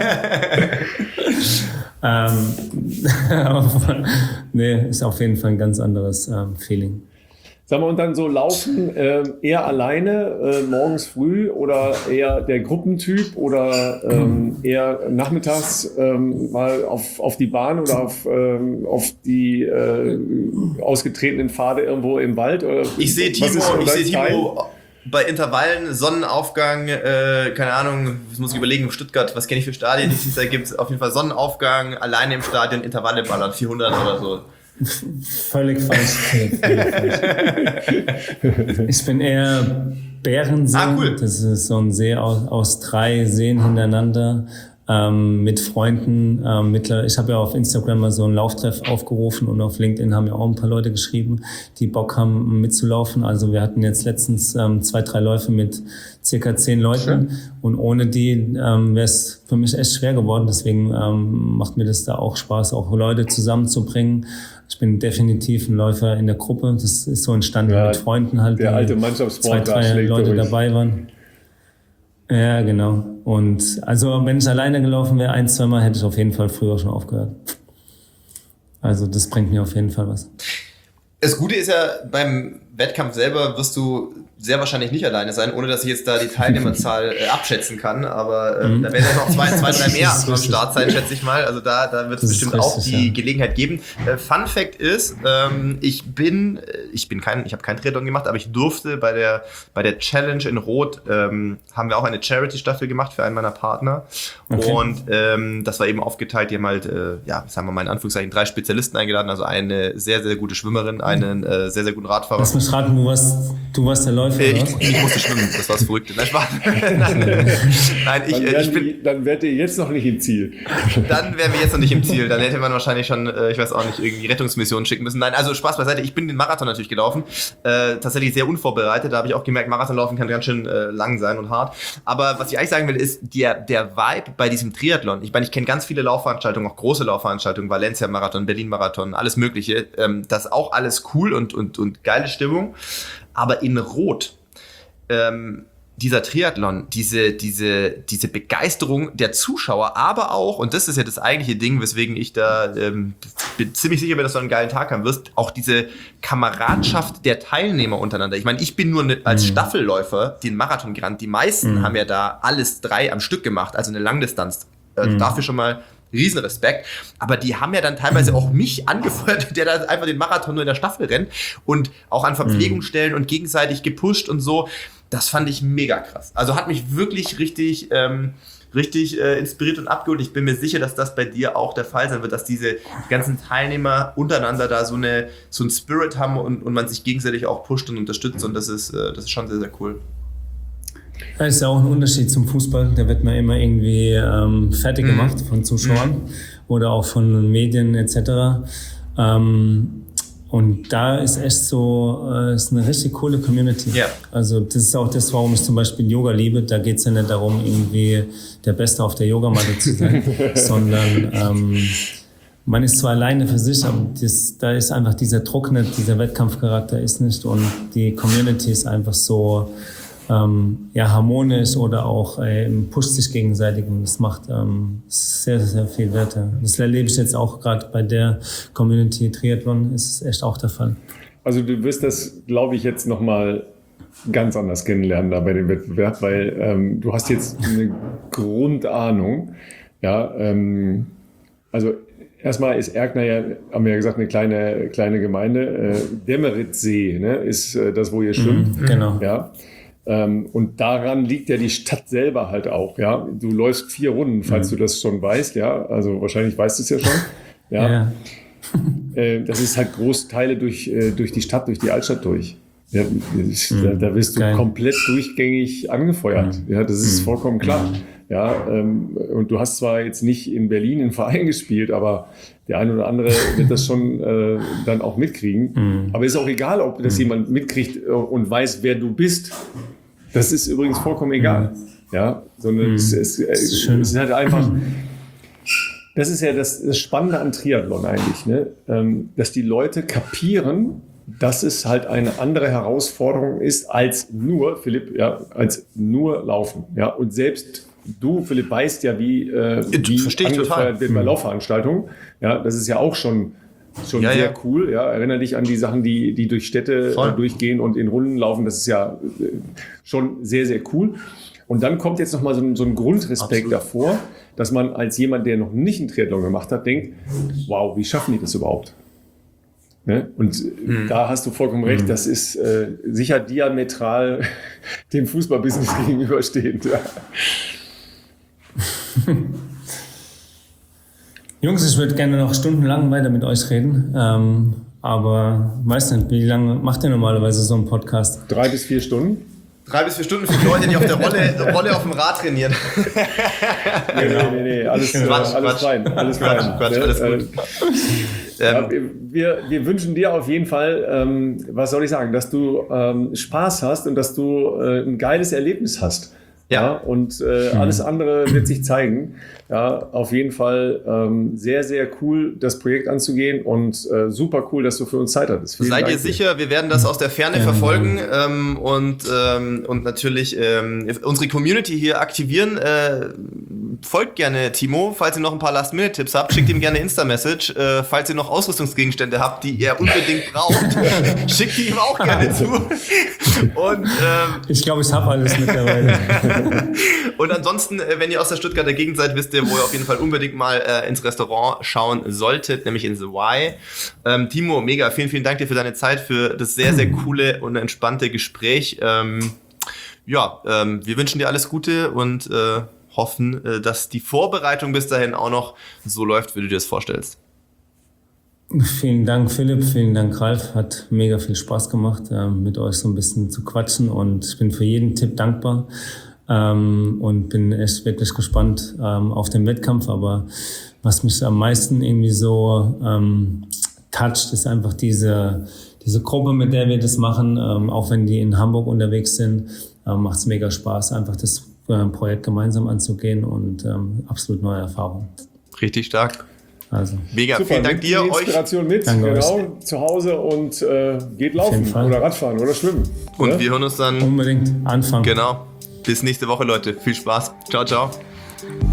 Speaker 3: Nee, ist auf jeden Fall ein ganz anderes Feeling.
Speaker 1: Sagen wir, und dann so laufen, eher alleine, morgens früh oder eher der Gruppentyp oder eher nachmittags mal auf die Bahn oder auf die ausgetretenen Pfade irgendwo im Wald? Oder
Speaker 2: ich sehe Timo bei Intervallen, Sonnenaufgang, keine Ahnung, das muss ich überlegen, Stuttgart, was kenne ich für Stadien, die es da gibt, auf jeden Fall Sonnenaufgang, alleine im Stadion, Intervalle ballern, 400 oder so.
Speaker 3: Völlig falsch. Ich bin eher Bärensee.
Speaker 2: Cool.
Speaker 3: Das ist so ein See aus 3 Seen hintereinander. Mit Freunden. Ich habe ja auf Instagram mal so einen Lauftreff aufgerufen und auf LinkedIn haben ja auch ein paar Leute geschrieben, die Bock haben mitzulaufen. Also wir hatten jetzt letztens 2-3 Läufe mit circa 10 Leuten. Schön. Und ohne die wäre es für mich echt schwer geworden. Deswegen macht mir das da auch Spaß, auch Leute zusammenzubringen. Ich bin definitiv ein Läufer in der Gruppe. Das ist so entstanden mit Freunden halt.
Speaker 1: Der alte Mannschaftssport,
Speaker 3: 2-3 Leute dabei waren. Ja, genau. Und also wenn ich alleine gelaufen wäre, 1-2 Mal, hätte ich auf jeden Fall früher schon aufgehört. Also das bringt mir auf jeden Fall was.
Speaker 2: Das Gute ist ja, beim Wettkampf selber wirst du sehr wahrscheinlich nicht alleine sein, ohne dass ich jetzt da die Teilnehmerzahl abschätzen kann. Aber da werden ja noch 2-3 mehr am Start sein, schätze ich mal. Also da wird es bestimmt richtig, auch die Gelegenheit geben. Fun Fact ist, ich habe kein Triathlon gemacht, aber ich durfte bei der Challenge in Rot, haben wir auch eine Charity-Staffel gemacht für einen meiner Partner. Okay. Und das war eben aufgeteilt. Die haben halt, sagen wir mal in Anführungszeichen, 3 Spezialisten eingeladen. Also eine sehr, sehr gute Schwimmerin, einen sehr, sehr guten Radfahrer.
Speaker 3: Lass mich raten, du warst der Läufer,
Speaker 2: ich musste schwimmen, das war das Verrückte.
Speaker 1: Dann wärt ihr jetzt noch nicht im Ziel.
Speaker 2: Dann wären wir jetzt noch nicht im Ziel. Dann hätte man wahrscheinlich schon, ich weiß auch nicht, irgendwie Rettungsmissionen schicken müssen. Nein, also Spaß beiseite. Ich bin den Marathon natürlich gelaufen. Tatsächlich sehr unvorbereitet. Da habe ich auch gemerkt, Marathonlaufen kann ganz schön lang sein und hart. Aber was ich eigentlich sagen will, ist, der Vibe bei diesem Triathlon. Ich meine, ich kenne ganz viele Laufveranstaltungen, auch große Laufveranstaltungen, Valencia-Marathon, Berlin-Marathon, alles Mögliche. Das ist auch alles cool und geile Stimmung. Aber in Rot, dieser Triathlon, diese Begeisterung der Zuschauer, aber auch, und das ist ja das eigentliche Ding, weswegen ich da bin ziemlich sicher, dass du einen geilen Tag haben wirst, auch diese Kameradschaft der Teilnehmer untereinander. Ich meine, ich bin nur als Staffelläufer den Marathon gerannt. Die meisten haben ja da alles 3 am Stück gemacht, also eine Langdistanz. Dafür schon mal Riesenrespekt, aber die haben ja dann teilweise auch mich angefeuert, der da einfach den Marathon nur in der Staffel rennt und auch an Verpflegungsstellen und gegenseitig gepusht und so. Das fand ich mega krass. Also hat mich wirklich richtig inspiriert und abgeholt. Ich bin mir sicher, dass das bei dir auch der Fall sein wird, dass diese ganzen Teilnehmer untereinander da so einen Spirit haben und man sich gegenseitig auch pusht und unterstützt und das ist schon sehr, sehr cool.
Speaker 3: Das ist ja auch ein Unterschied zum Fußball. Da wird man immer irgendwie fertig gemacht von Zuschauern oder auch von Medien etc. Und da ist echt so, ist eine richtig coole Community.
Speaker 2: Yeah.
Speaker 3: Also das ist auch das, warum ich zum Beispiel Yoga liebe. Da geht es ja nicht darum, irgendwie der Beste auf der Yogamatte zu sein, sondern man ist zwar alleine für sich, aber da ist einfach dieser Druck nicht, dieser Wettkampfcharakter ist nicht und die Community ist einfach so harmonisch oder auch pusht sich gegenseitig und das macht sehr, sehr viel Wert. Ja. Das erlebe ich jetzt auch gerade bei der Community Triathlon, ist echt auch der Fall.
Speaker 1: Also du wirst das, glaube ich, jetzt nochmal ganz anders kennenlernen da bei dem Wettbewerb, weil du hast jetzt eine Grundahnung. Ja, also erstmal ist Erkner ja, haben wir ja gesagt, eine kleine Gemeinde. Demmeritzsee, ne, ist das, wo ihr schwimmt.
Speaker 3: Genau.
Speaker 1: Ja. Und daran liegt ja die Stadt selber halt auch, ja. Du läufst 4 Runden, falls du das schon weißt, ja. Also wahrscheinlich weißt du es ja schon, ja. Das ist halt Großteile durch die Stadt, durch die Altstadt durch. Ja, da wirst du komplett durchgängig angefeuert. Ja, das ist vollkommen klar. Ja, und du hast zwar jetzt nicht in Berlin im Verein gespielt, aber der eine oder andere wird das schon dann auch mitkriegen. Aber ist auch egal, ob das jemand mitkriegt und weiß, wer du bist. Das ist übrigens vollkommen egal. Ja, sondern es ist halt einfach. Das ist ja das Spannende an Triathlon eigentlich, ne? Dass die Leute kapieren, dass es halt eine andere Herausforderung ist als nur, Philipp, ja, als nur Laufen. Ja, und selbst du, Philipp, weißt ja, wie angefeuert wird bei Laufveranstaltungen. Ja, das ist ja auch schon sehr cool. Ja, erinnere dich an die Sachen, die durch Städte durchgehen und in Runden laufen. Das ist ja schon sehr, sehr cool. Und dann kommt jetzt nochmal so ein Grundrespekt davor, dass man als jemand, der noch nicht einen Triathlon gemacht hat, denkt, wow, wie schaffen die das überhaupt? Ne? Und da hast du vollkommen recht, das ist sicher diametral dem Fußballbusiness gegenüberstehend. Ja.
Speaker 3: Jungs, ich würde gerne noch stundenlang weiter mit euch reden, aber weiß nicht, wie lange macht ihr normalerweise so einen Podcast?
Speaker 1: 3 bis 4 Stunden.
Speaker 2: 3 bis 4 Stunden für die Leute, die auf der Rolle auf dem Rad trainieren.
Speaker 1: Nee, alles fein. Alles gut. Ja, wir wünschen dir auf jeden Fall, was soll ich sagen, dass du Spaß hast und dass du ein geiles Erlebnis hast. Ja, und alles andere wird sich zeigen. Ja, auf jeden Fall sehr, sehr cool, das Projekt anzugehen und super cool, dass du für uns Zeit hattest.
Speaker 2: Seid ihr sicher, wir werden das aus der Ferne verfolgen und natürlich unsere Community hier aktivieren. Folgt gerne Timo, falls ihr noch ein paar Last-Minute-Tipps habt, schickt ihm gerne Insta-Message. Falls ihr noch Ausrüstungsgegenstände habt, die ihr unbedingt braucht, schickt die ihm auch gerne zu. Und,
Speaker 3: ich glaube, ich habe alles mittlerweile.
Speaker 2: Und ansonsten, wenn ihr aus der Stuttgarter Gegend seid, wisst ihr, wo ihr auf jeden Fall unbedingt mal ins Restaurant schauen solltet, nämlich in The Y. Timo, mega, vielen, vielen Dank dir für deine Zeit, für das sehr, sehr coole und entspannte Gespräch. Wir wünschen dir alles Gute und hoffen, dass die Vorbereitung bis dahin auch noch so läuft, wie du dir das vorstellst.
Speaker 3: Vielen Dank, Philipp. Vielen Dank, Ralf. Hat mega viel Spaß gemacht, mit euch so ein bisschen zu quatschen und ich bin für jeden Tipp dankbar. Und bin echt wirklich gespannt auf den Wettkampf. Aber was mich am meisten irgendwie so toucht, ist einfach diese Gruppe, mit der wir das machen. Auch wenn die in Hamburg unterwegs sind, macht es mega Spaß, einfach das Projekt gemeinsam anzugehen und absolut neue Erfahrungen.
Speaker 2: Richtig stark.
Speaker 3: Also.
Speaker 2: Mega, super, vielen Dank dir.
Speaker 1: Die Inspiration mit, genau, zu Hause und geht laufen oder Radfahren oder schwimmen.
Speaker 2: Und wir hören uns dann
Speaker 3: unbedingt anfangen.
Speaker 2: Genau. Bis nächste Woche, Leute. Viel Spaß. Ciao, ciao.